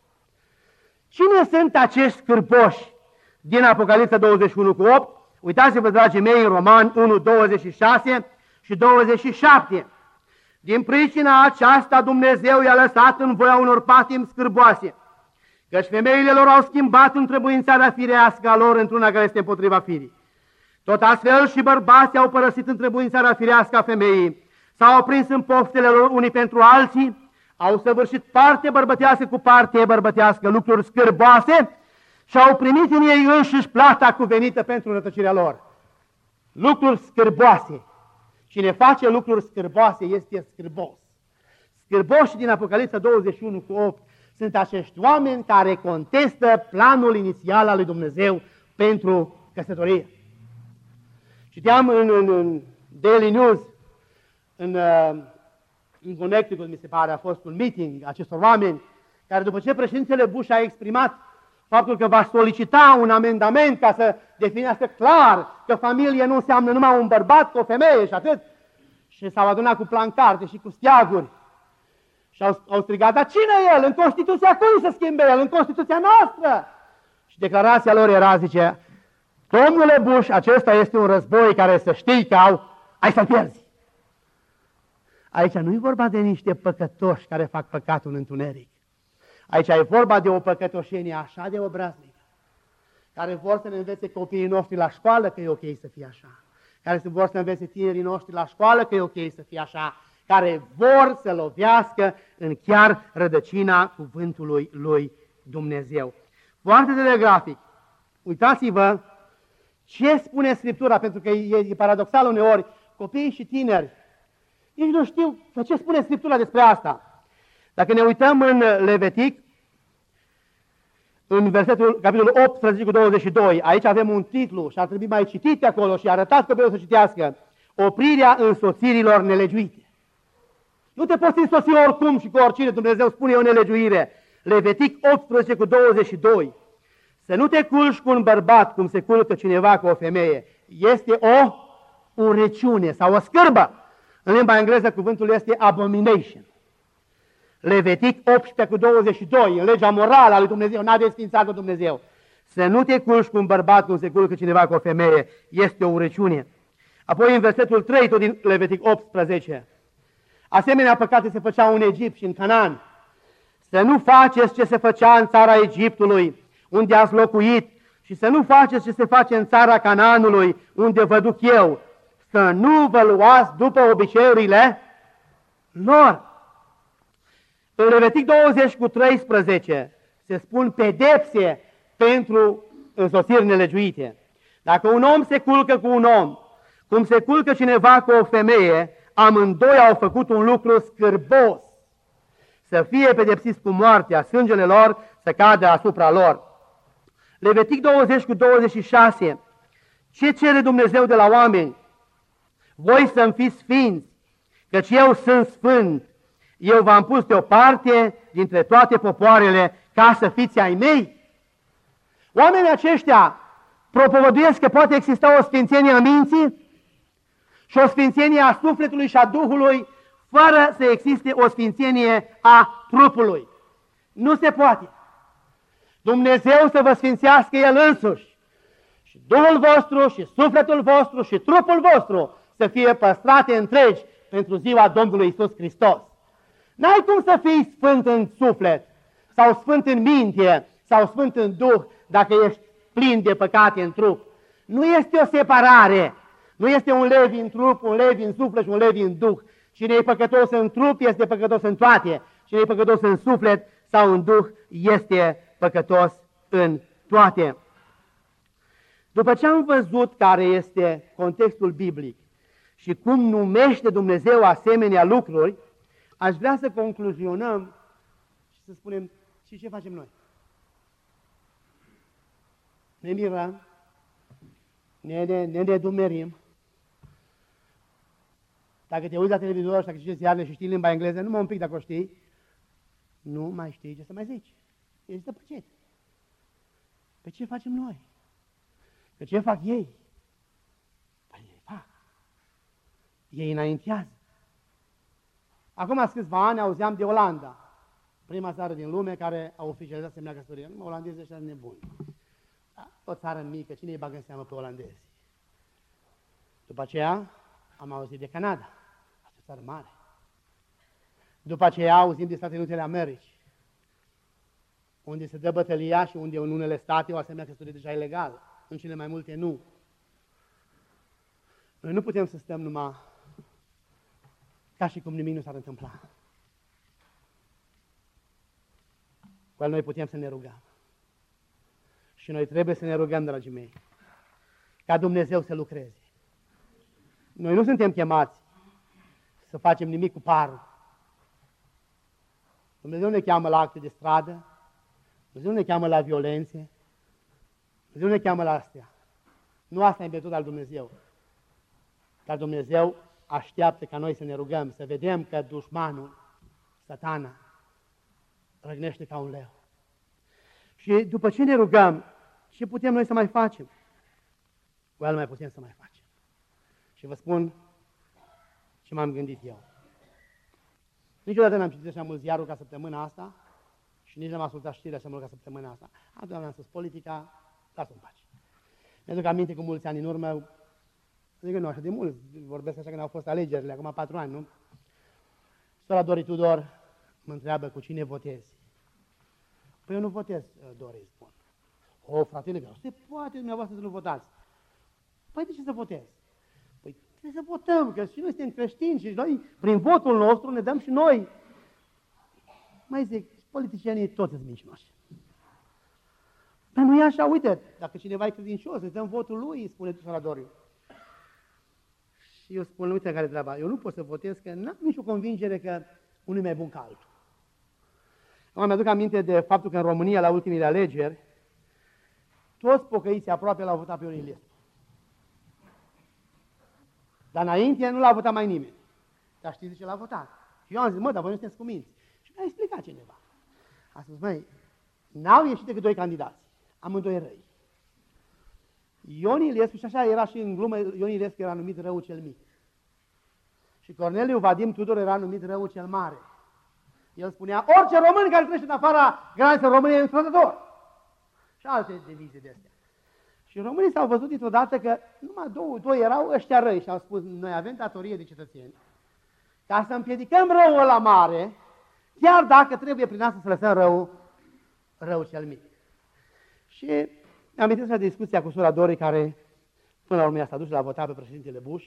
Cine sunt acești scârboși din Apocalipsa douăzeci și unu cu opt? Uitați-vă, dragii mei, în Romani unu, douăzeci și șase și douăzeci și șapte. Din pricina aceasta Dumnezeu i-a lăsat în voia unor patimi scârboase, căci femeile lor au schimbat întrebuințarea firească a lor într-una care este împotriva firii. Tot astfel și bărbații au părăsit întrebuințarea firească a femeii, s-au prins în poftele lor unii pentru alții, au săvârșit parte bărbătească cu parte bărbătească, lucruri scârboase, și au primit în ei înșiși plata cuvenită pentru rătăcirea lor. Lucruri scârboase. Cine face lucruri scârboase este scârbos. Scârboșii din Apocalipsa douăzeci și unu cu opt sunt acești oameni care contestă planul inițial al lui Dumnezeu pentru căsătorie. Citeam în, în, în Daily News, în, în Connecticut, mi se pare, a fost un meeting acestor oameni, care după ce președintele Bush a exprimat faptul că va solicita un amendament ca să definească clar că familie nu înseamnă numai un bărbat cu o femeie și atât, și s-au adunat cu plancarte și cu steaguri și au, au strigat, dar cine e el? În Constituția cum se schimbe el? În Constituția noastră! Și declarația lor era, zice, domnule Bush, acesta este un război care să știi că au, ai să-l pierzi. Aici nu e vorba de niște păcătoși care fac păcatul în întuneric. Aici e vorba de o păcătoșenie așa de obraznică, care vor să ne învețe copiii noștri la școală că e ok să fie așa, care vor să învețe tinerii noștri la școală că e ok să fie așa, care vor să lovească în chiar rădăcina cuvântului lui Dumnezeu. Foarte telegrafic, uitați-vă ce spune Scriptura, pentru că e, e paradoxal uneori, copiii și tineri, nici nu știu ce spune Scriptura despre asta. Dacă ne uităm în Levitic, în versetul, capitolul optsprezece cu douăzeci și doi, aici avem un titlu și ar trebui mai citit acolo și arătat copilul să citească, oprirea însoțirilor nelegiuite. Nu te poți însoți oricum și cu oricine, Dumnezeu spune o nelegiuire. Levitic optsprezece cu douăzeci și doi. Să nu te culci cu un bărbat cum se culcă cineva cu o femeie. Este o urăciune sau o scârbă. În limba engleză cuvântul este abomination. Levitic optsprezece cu douăzeci și doi, în legea morală a lui Dumnezeu, n-a desfințat-o Dumnezeu. Să nu te culci cu un bărbat cum se culcă cineva cu o femeie, este o urăciune. Apoi în versetul trei, tot din Levitic optsprezece, asemenea păcate se făceau în Egipt și în Canaan. Să nu faceți ce se făcea în țara Egiptului, unde ați locuit, și să nu faceți ce se face în țara Canaanului, unde vă duc eu. Să nu vă luați după obiceiurile lor. În Levitic douăzeci cu treisprezece se spun pedepse pentru însoțiri nelegiuite. Dacă un om se culcă cu un om, cum se culcă cineva cu o femeie, amândoi au făcut un lucru scârbos, să fie pedepsiți cu moartea, sângele lor să cadă asupra lor. Levitic douăzeci cu douăzeci și șase. Ce cere Dumnezeu de la oameni? Voi să-mi fiți sfinți, căci eu sunt sfânt. Eu v-am pus deoparte dintre toate popoarele ca să fiți ai mei. Oamenii aceștia propovăduiesc că poate exista o sfințenie a minții și o sfințenie a sufletului și a Duhului, fără să existe o sfințenie a trupului. Nu se poate. Dumnezeu să vă sfințească El însuși. Și Duhul vostru, și sufletul vostru, și trupul vostru să fie păstrate întregi pentru ziua Domnului Iisus Hristos. N-ai cum să fii sfânt în suflet, sau sfânt în minte, sau sfânt în Duh, dacă ești plin de păcate în trup. Nu este o separare. Nu este un levi în trup, un levi în suflet și un levi în Duh. Cine e păcătos în trup este păcătos în toate. Cine e păcătos în suflet sau în Duh este păcătos în toate. După ce am văzut care este contextul biblic și cum numește Dumnezeu asemenea lucruri, aș vrea să concluzionăm și să spunem, și ce facem noi? Ne mirăm, ne, ne, ne nedumerim. Dacă te uiți la televizor și dacă știi ziarele și știi limba engleză, numai un pic dacă o știi, nu mai știi ce să mai zici. Ești dăpăcit. Pe ce facem noi? Pe ce fac ei? Păi ei fac. Ei înaintează. Acum câțiva ani auzeam de Olanda, prima țară din lume care a oficializat semnea căsătorie. Numai olandezii ăștia nebuni. Da, o țară mică, cine îi bagă în seamă pe olandezi? După aceea am auzit de Canada, asta o țară mare. După aceea auzim de Statele Unite ale Americii, unde se dă bătălia și unde în unele state o asemenea căsătorie deja e legală, în cele mai multe nu. Noi nu putem să stăm numai ca și cum nimic nu s-ar întâmpla. Cu el noi putem să ne rugăm. Și noi trebuie să ne rugăm, dragii mei, ca Dumnezeu să lucreze. Noi nu suntem chemați să facem nimic cu parul. Dumnezeu ne cheamă la acte de stradă, Dumnezeu ne cheamă la violențe, Dumnezeu ne cheamă la astea. Nu asta e metoda al Dumnezeu. Dar Dumnezeu așteaptă ca noi să ne rugăm, să vedem că dușmanul, Satana, răgnește ca un leu. Și după ce ne rugăm, ce putem noi să mai facem? Cu el mai putem să mai facem. Și vă spun ce m-am gândit eu. Niciodată n-am citit așa mult ziarul ca săptămâna asta și nici n-am ascultat știrea așa mult ca săptămâna asta. A, doamne, am spus politica, lasă-o în pace. Mi-aduc aminte cu mulți ani în urmă, adică nu așa de mult, vorbesc așa când au fost alegerile, acum patru ani, nu? Sora Dori Tudor mă întreabă cu cine votezi. Păi eu nu votez, Dori, spun. O, fratele meu, se poate dumneavoastră să nu votați. Păi de ce să votez? Păi trebuie să votăm, că și noi suntem creștini și noi, prin votul nostru, ne dăm și noi. Mai zic, politicienii toți sunt mincinoși. Dar nu e așa, uite, dacă cineva e credincios, îți dăm votul lui, spune sora Doriu. Și eu spun, uite care e treaba, eu nu pot să votez, că n-am nicio convingere că unul e mai bun ca altul. Acum mi-aduc aminte de faptul că în România, la ultimile alegeri, toți pocăiții aproape l-au votat pe Ion Iliescu. Dar înainte nu l-a votat mai nimeni. Dar știți de ce l-a votat? Și eu am zis, mă, dar voi nu sunteți cuminți. Și mi-a explicat cineva. A spus, măi, n-au ieșit decât doi candidați. Amândoi răi. Ion Iliescu, și așa era și în glumă, Ion Iliescu era numit rău cel mic. Și Corneliu Vadim Tudor era numit rău cel mare. El spunea, orice român care trece în afara graniței României e un trădător. Și alte devize de astea. Și românii s-au văzut dintr-o dată că numai două, doi erau ăștia răi și au spus, noi avem datorie de cetățeni ca să împiedicăm răul ăla mare, chiar dacă trebuie prin asta să lăsăm rău, rău cel mic. Și mi-am amintit la discuția cu sora Dori, care până la urmă s-a dus la a vota pe președintele Bush.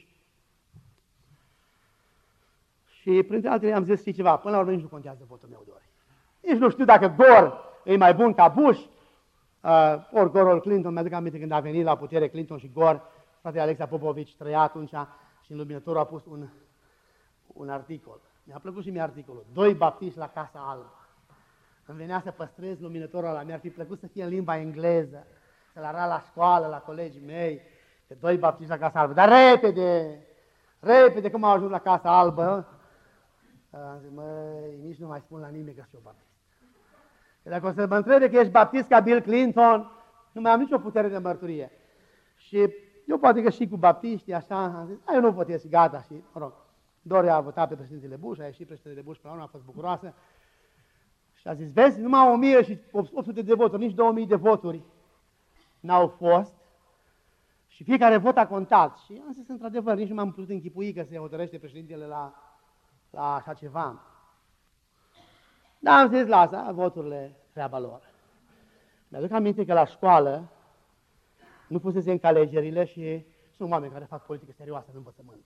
Și printre altele am zis, știi ceva, până la urmă nici nu contează votul meu, Dori. Nici nu știu dacă Gore e mai bun ca Bush, uh, ori Gore, ori Clinton. Mi-aduc aminte când a venit la putere Clinton și Gore, fratele Alexa Popovici trăia atunci și în Luminătorul a pus un, un articol. Mi-a plăcut și mie articolul. Doi baptiști la Casa Albă. Îmi venea să păstrez Luminătorul ăla, mi-ar fi plăcut să fie în limba engleză, să-l arăt la școală, la colegii mei, că doi baptiști la Casa Albă. Dar repede, repede, cum au ajuns la Casa Albă, am zis, măi, nici nu mai spun la nimeni că sunt eu baptist. Că dacă o să mă întrebe că ești baptist ca Bill Clinton, nu mai am nicio putere de mărturie. Și eu poate că și cu baptiștii, așa, am zis, eu nu votez și gata. Și, mă rog, Dori a votat pe președintele Bush, a ieșit președintele Bush, până la urmă a fost bucuroasă. Și a zis, vezi, numai o mie și opt sute de voturi, nici două mii de voturi n-au fost. Și fiecare vot a contat. Și am zis, într-adevăr, nici nu m-am putut închipui că se hotărăște președintele la, la așa ceva. Dar am zis, lasă, voturile, treaba lor. Mi-aduc aminte că la școală nu pusesem ca alegerile și sunt oameni care fac politică serioasă în învățământ.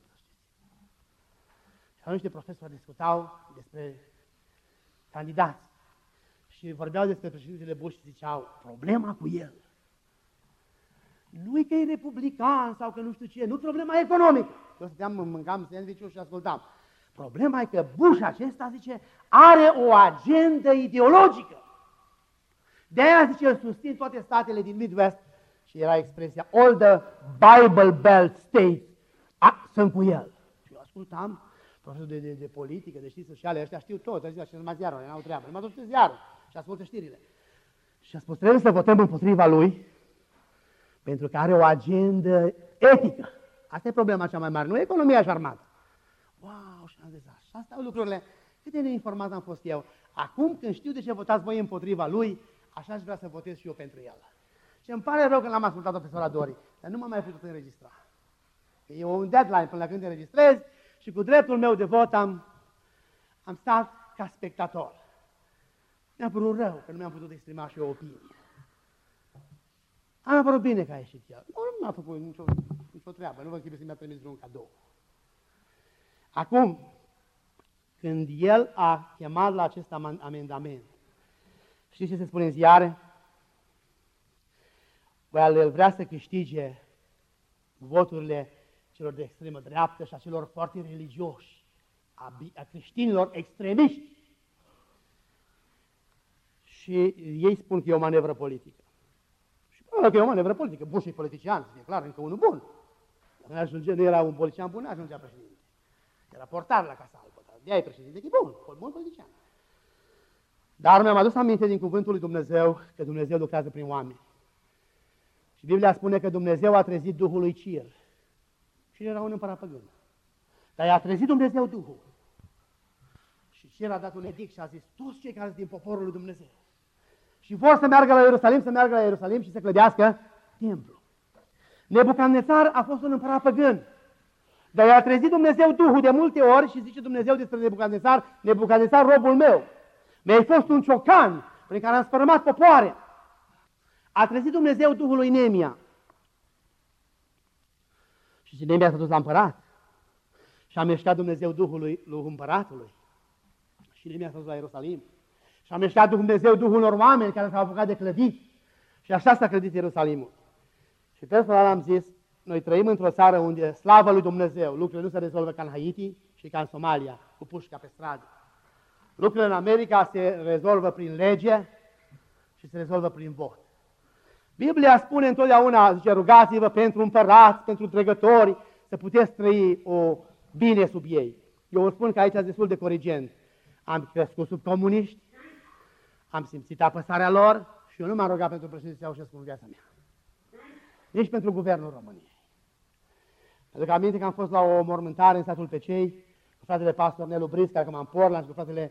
Și atunci profesori discutau despre candidați și vorbeau despre președintele Bush și ziceau, problema cu el nu e că e republican sau că nu știu ce, nu problema economică. Eu stăteam, mâncam sandwich-ul și ascultam. Problema e că Bush acesta, zice, are o agendă ideologică. De aia, zice, îl susțin toate statele din Midwest și era expresia all the Bible Belt states a, sunt cu el. Și eu ascultam, profesorul de, de, de politică, de știți sociale, ăștia știu tot, ăștia și numai ziarul, n-au treabă, numai tot ziarul și ascultă știrile. Și a spus, trebuie să votăm împotriva lui, pentru că are o agendă etică. Asta e problema cea mai mare, nu e economia și armata. Wow, și am zis, așa stau lucrurile, cât de neinformat am fost eu. Acum când știu de ce votați voi împotriva lui, așa aș vrea să votez și eu pentru el. Și îmi pare rău că l-am ascultat-o pe sora Dori, dar nu m-am mai putut înregistra. E un deadline până la când te înregistrezi și cu dreptul meu de vot am, am stat ca spectator. Mi-a părut rău că nu mi-am putut exprima și eu opinie. Am părut bine că a ieșit el. Nu, nu mi-a făcut nicio, nicio treabă, nu vă închipui să mi-a trimis vreun cadou. Acum, când el a chemat la acest amendament, știți ce se spune în ziare? El vrea să câștige voturile celor de extremă dreaptă și a celor foarte religioși, a, a creștinilor extremiști. Și ei spun că e o manevră politică. Și probabil că e o manevră politică. Bush e politician, e clar, încă unul bun. Nu, ajunge, nu era un politician bun, nu ajungea președinte. Era portar la Casa Albă, dar de-aia e președinte, că e bun, bun politician. Dar mi-am adus aminte din cuvântul lui Dumnezeu că Dumnezeu lucrează prin oameni. Și Biblia spune că Dumnezeu a trezit Duhul lui Cir. Cir era un împărat păgân. Dar i-a trezit Dumnezeu Duhul. Și Cir a dat un edict și a zis, toți cei care sunt din poporul lui Dumnezeu și vor să meargă la Ierusalim, să meargă la Ierusalim și să clădească templu. Nebucadnețar a fost un împărat păgân. Dar i-a trezit Dumnezeu Duhul de multe ori și zice Dumnezeu despre Nebucadnețar, Nebucadnețar, robul meu, mi-ai fost un ciocan prin care am spărmat popoare. A trezit Dumnezeu Duhul lui Nemia. Și Nemia s-a dus la împărat. Și a mișcat Dumnezeu Duhul lui, lui împăratului. Și Nemia s-a dus la Ierusalim. Și a mișcat Dumnezeu Duhul unor oameni care s-au apucat de clădit. Și așa s-a clădit Ierusalimul. Și personal am zis, noi trăim într-o țară unde, slavă lui Dumnezeu, lucrurile nu se rezolvă ca în Haiti și ca în Somalia, cu pușca pe stradă. Lucrurile în America se rezolvă prin lege și se rezolvă prin vot. Biblia spune întotdeauna, zice, rugați-vă pentru împărați, pentru dregători, să puteți trăi o bine sub ei. Eu vă spun că aici e destul de corigent. Am crescut sub comuniști, am simțit apăsarea lor și eu nu m-am rugat pentru președintele Ceaușescu în viața mea. Nici pentru guvernul României. Pentru că aminte că am fost la o mormântare în satul Pecei, cu fratele pastor Nelu Brisca, că m-am Portland, și cu fratele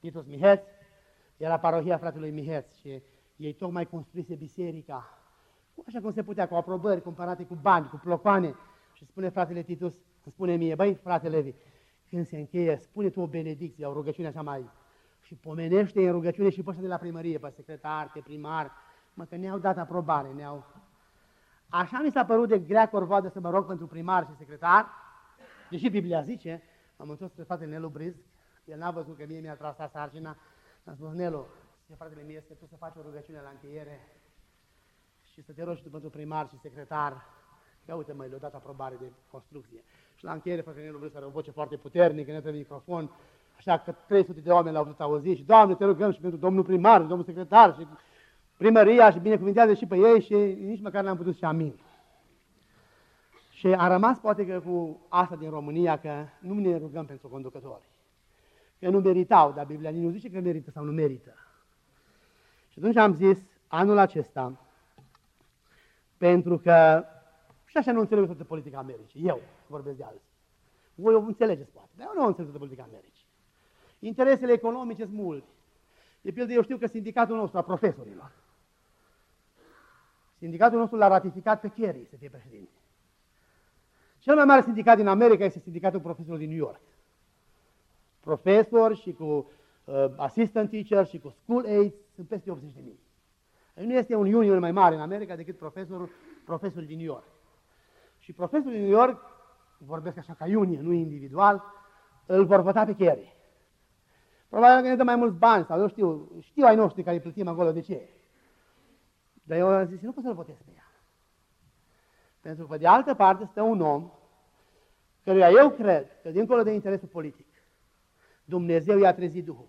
Titus Miheț, era parohia fratelui Miheț și ei tocmai construise biserica, așa cum se putea, cu aprobări, cumpărate cu bani, cu plocoane. Și spune fratele Titus, îmi spune mie, băi, frate Levi, când se încheie, spune tu o benedicție, o rugăciune așa mai... Și pomenește în rugăciune și pe ăștia de la primărie, pe secretar, pe primar, mă, că ne-au dat aprobare, ne-au... Așa mi s-a părut de grea corvoadă să mă rog pentru primar și secretar, deși Biblia zice, am întors pe fratele Nelu Briz, el n-a văzut că mie mi-a tras sarcina, am spus, Nelu, zice fratele mie, este tu să faci o rugăciune la încheiere și să te rogi tu pentru primar și secretar, că uite măi, le-au dat aprobare de construcție. Și la încheiere fratele Nelu Briz are o voce foarte puternică, ne trebuie microfon, așa că trei sute de oameni l-au putut auzi și, Doamne, te rugăm și pentru domnul primar, domnul secretar și primăria și binecuvintează și pe ei și nici măcar n-am putut și amin. Și a rămas poate că cu asta din România că nu ne rugăm pentru conducători, că nu meritau, dar Biblia nu zice că merită sau nu merită. Și atunci am zis, anul acesta, pentru că și așa nu înțeleg toată politica Americii, eu vorbesc de alții. Voi o înțelegeți poate, dar eu nu înțeleg toată politica Americii. Interesele economice sunt multe. De pildă, eu știu că sindicatul nostru a profesorilor, sindicatul nostru l-a ratificat pe Kerry să fie președinte. Cel mai mare sindicat din America este sindicatul profesorilor din New York. Profesori și cu uh, assistant teacher și cu school aides sunt peste optzeci de mii. Nu este un union mai mare în America decât profesorul, profesorii din New York. Și profesorii din New York, vorbesc așa ca union, nu individual, îl vor vota pe Kerry. Probabil că ne dă mai mulți bani sau eu știu, știu ai noștri care îi plătim acolo, de ce? Dar eu am zis, nu pot să-l votez pe ea. Pentru că de altă parte stă un om căruia eu cred că dincolo de interesul politic, Dumnezeu i-a trezit Duhul.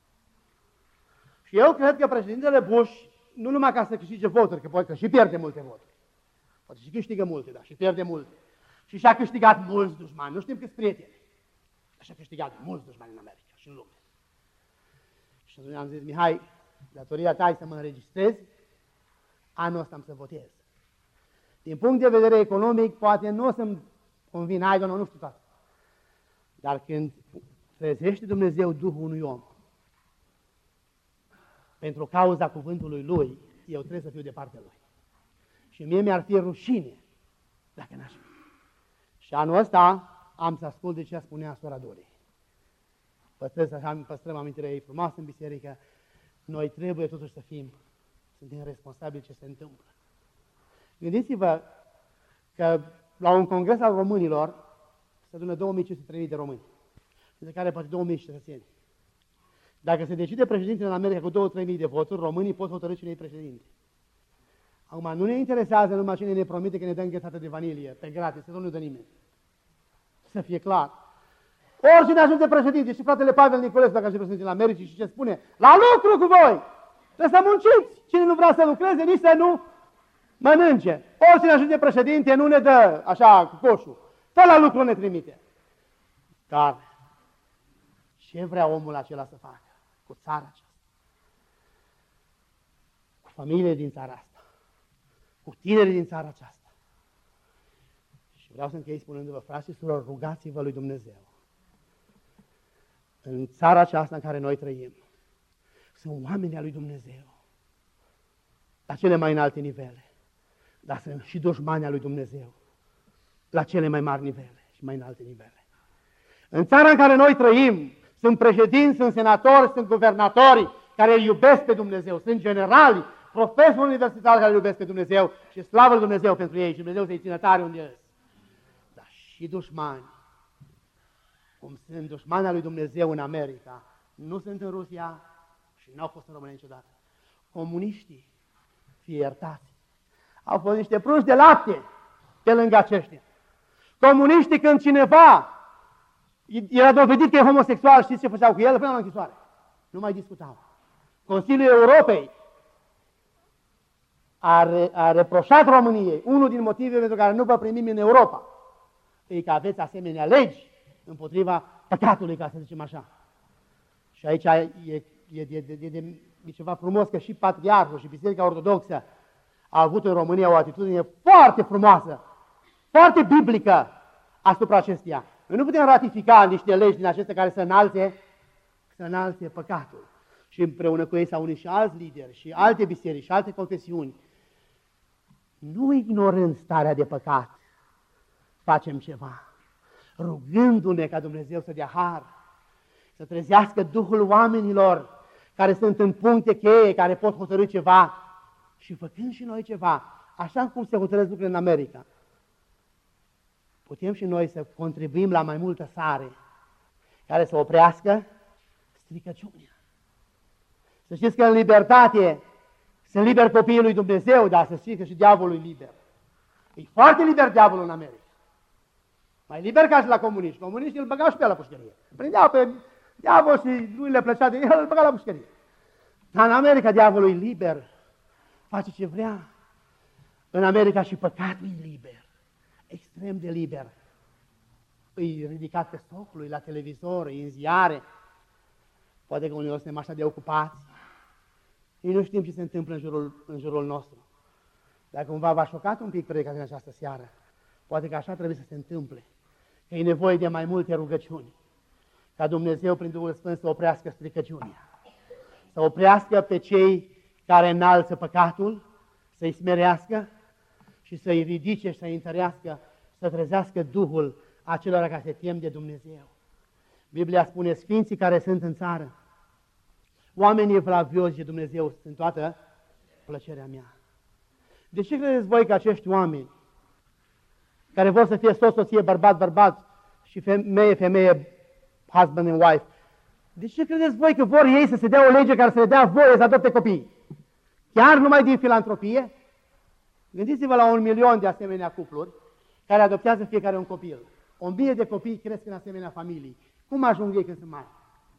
Și eu cred că președintele Bush, nu numai ca să câștige voturi, că poate că și pierde multe voturi, poate și câștigă multe, dar și pierde multe. Și și-a câștigat mulți dușmani, nu știm câți prieteni, dar și-a câștigat mulți dușmani în America și în lume. Și atunci am zis, Mihai, datoria ta e să mă înregistrez, anul ăsta am să votez. Din punct de vedere economic, poate nu o să-mi convin, hai, doamnă, nu știu toate. Dar când trezește Dumnezeu Duhul unui om, pentru cauza cuvântului Lui, eu trebuie să fiu de partea Lui. Și mie mi-ar fi rușine dacă n-aș fi. Și anul ăsta am să ascult de ce spunea sora Dorii. Păstrăm, păstrăm amintirea ei frumoasă în biserică, noi trebuie totuși să fim, suntem responsabili ce se întâmplă. Gândiți-vă că la un congres al românilor se adună două mii cinci sute trei mii de români, dintre care poate două mii cetățeni. Dacă se decide președintele în America cu două trei mii de voturi, românii pot hotărî cine e președinte. Acum, nu ne interesează numai cine ne promite că ne dă înghețată de vanilie, pe gratis, că nu ne dă nimeni. Să fie clar. Oricine ajunge președinte, și fratele Pavel Nicolescu, dacă ajunge președinte în America, și ce spune? La lucru cu voi! Trebuie să munciți! Cine nu vrea să lucreze, nici să nu mănânce. Oricine ajunge președinte, nu ne dă așa cu coșul. Tot la lucru ne trimite. Dar ce vrea omul acela să facă cu țara aceasta? Cu familiile din țara asta? Cu tinerii din țara aceasta? Și vreau să închei spunându-vă, frați și surori, rugați-vă lui Dumnezeu. În țara aceasta în care noi trăim, sunt oameni al lui Dumnezeu, la cele mai înalte nivele, dar sunt și dușmani al lui Dumnezeu, la cele mai mari nivele și mai înalte nivele. În țara în care noi trăim, sunt președinți, sunt senatori, sunt guvernatori care îl iubesc pe Dumnezeu, sunt generali, profesori universitari care îl iubesc pe Dumnezeu și slavă lui Dumnezeu pentru ei și Dumnezeu să-i țină tare unde este. Dar și dușmani, cum sunt dușmani al lui Dumnezeu în America, nu sunt în Rusia și n-au fost în România niciodată. Comuniștii, fie iertați, au fost niște pruși de lapte pe lângă aceștia. Comuniștii, când cineva era dovedit că e homosexual, știți ce făceau cu el? Până la închisoare. Nu mai discutau. Consiliul Europei a, re, a reproșat României, unul din motivele pentru care nu vă primim în Europa, e că aveți asemenea legi împotriva păcatului, ca să zicem așa. Și aici e, e, e, e, e, e, e ceva frumos că și Patriarhul și Biserica Ortodoxă a avut în România o atitudine foarte frumoasă, foarte biblică asupra acesteia. Noi nu putem ratifica niște legi din acestea care să înalte, să să înalțe păcatul. Și împreună cu ei s-au unit și alți lideri, și alte biserici, și alte confesiuni. Nu ignorând starea de păcat, facem ceva, rugându-ne ca Dumnezeu să dea har, să trezească Duhul oamenilor care sunt în puncte cheie, care pot hotărâ ceva și făcând și noi ceva, așa cum se hotărăsc lucrurile în America. Putem și noi să contribuim la mai multă sare care să oprească stricăciunea. Să știți că în libertate sunt liber copiii lui Dumnezeu, dar să știți că și diavolul e liber. E foarte liber diavolul în America. Mai liber ca și la comuniști. Comuniștii îl băgau și pe la pușcărie. Prindeau pe diavol și nu le plăcea de el, îl băga la pușcărie. Dar în America diavolul e liber. Face ce vrea. În America și păcatul e liber. Extrem de liber. E ridicat pe stocul, e la televizor, e în ziare. Poate că uneori suntem așa de ocupați. Ei nu știm ce se întâmplă în jurul, în jurul nostru. Dacă cumva v-a șocat un pic predica din această seară, poate că așa trebuie să se întâmple. Că e nevoie de mai multe rugăciuni. Ca Dumnezeu, prin Duhul Sfânt, să oprească stricăciunea. Să oprească pe cei care înalță păcatul, să-i smerească și să-i ridice și să-i întărească, să trezească Duhul acelora care se tem de Dumnezeu. Biblia spune, sfinții care sunt în țară, oamenii evlavioși de Dumnezeu sunt toată plăcerea mea. De ce credeți voi că acești oameni, care vor să fie soț, soție, bărbat, bărbat și femeie, femeie, husband and wife, de ce credeți voi că vor ei să se dea o lege care să le dea voie să adopte copii? Chiar numai din filantropie? Gândiți-vă la un milion de asemenea cupluri care adoptează fiecare un copil. O mie de copii cresc în asemenea familii. Cum ajung ei când sunt mari?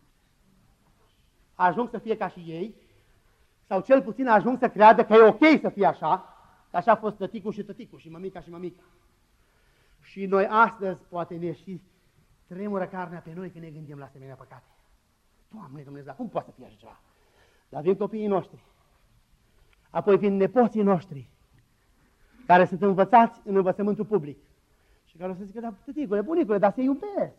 Ajung să fie ca și ei, sau cel puțin ajung să creadă că e ok să fie așa, că așa a fost tăticul și tăticul, și mămica și mămica. Și noi astăzi poate ne și tremură carnea pe noi când ne gândim la asemenea păcate. Doamne Dumnezeu, cum poate să fie așa ceva? Dar vin copiii noștri, apoi vin nepoții noștri, care sunt învățați în învățământul public și care o să zică, da, tăticule, bunicule, dar se iubesc.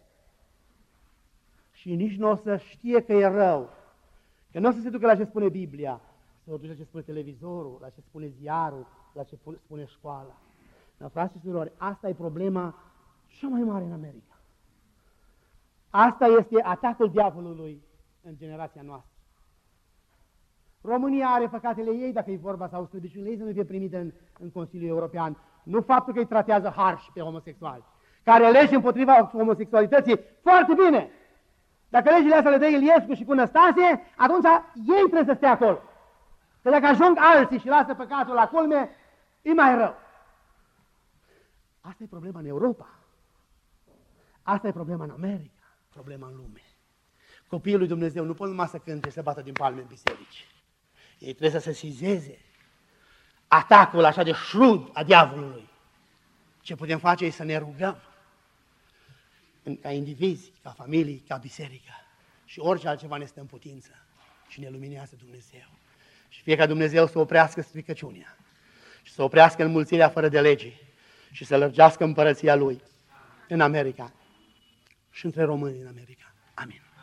Și nici nu o să știe că e rău, că nu o să se ducă la ce spune Biblia, să o duce la ce spune televizorul, la ce spune ziarul, la ce spune școala. Dar, frați și surori, asta e problema cea mai mare în America. Asta este atacul diavolului în generația noastră. România are păcatele ei, dacă e vorba, sau slăbiciunile ei să nu fie primite în, în Consiliul European. Nu faptul că îi tratează harși pe homosexuali, care legi împotriva homosexualității, foarte bine. Dacă legile astea le dă Iliescu și cu Năstase, atunci ei trebuie să stea acolo. Că dacă ajung alții și lasă păcatul la culme, e mai rău. Asta e problema în Europa. Asta e problema în America, problema în lume. Copiii lui Dumnezeu nu pot numai să cânte și să bată din palme în biserici. Ei trebuie să se sizeze atacul așa de șrud a diavolului. Ce putem face e să ne rugăm ca indivizi, ca familii, ca biserică. Și orice altceva ne stă în putință și ne luminează Dumnezeu. Și fie ca Dumnezeu să oprească stricăciunea și să oprească înmulțirea fără de lege și să lărgească împărăția Lui în America și între români în America. Amin.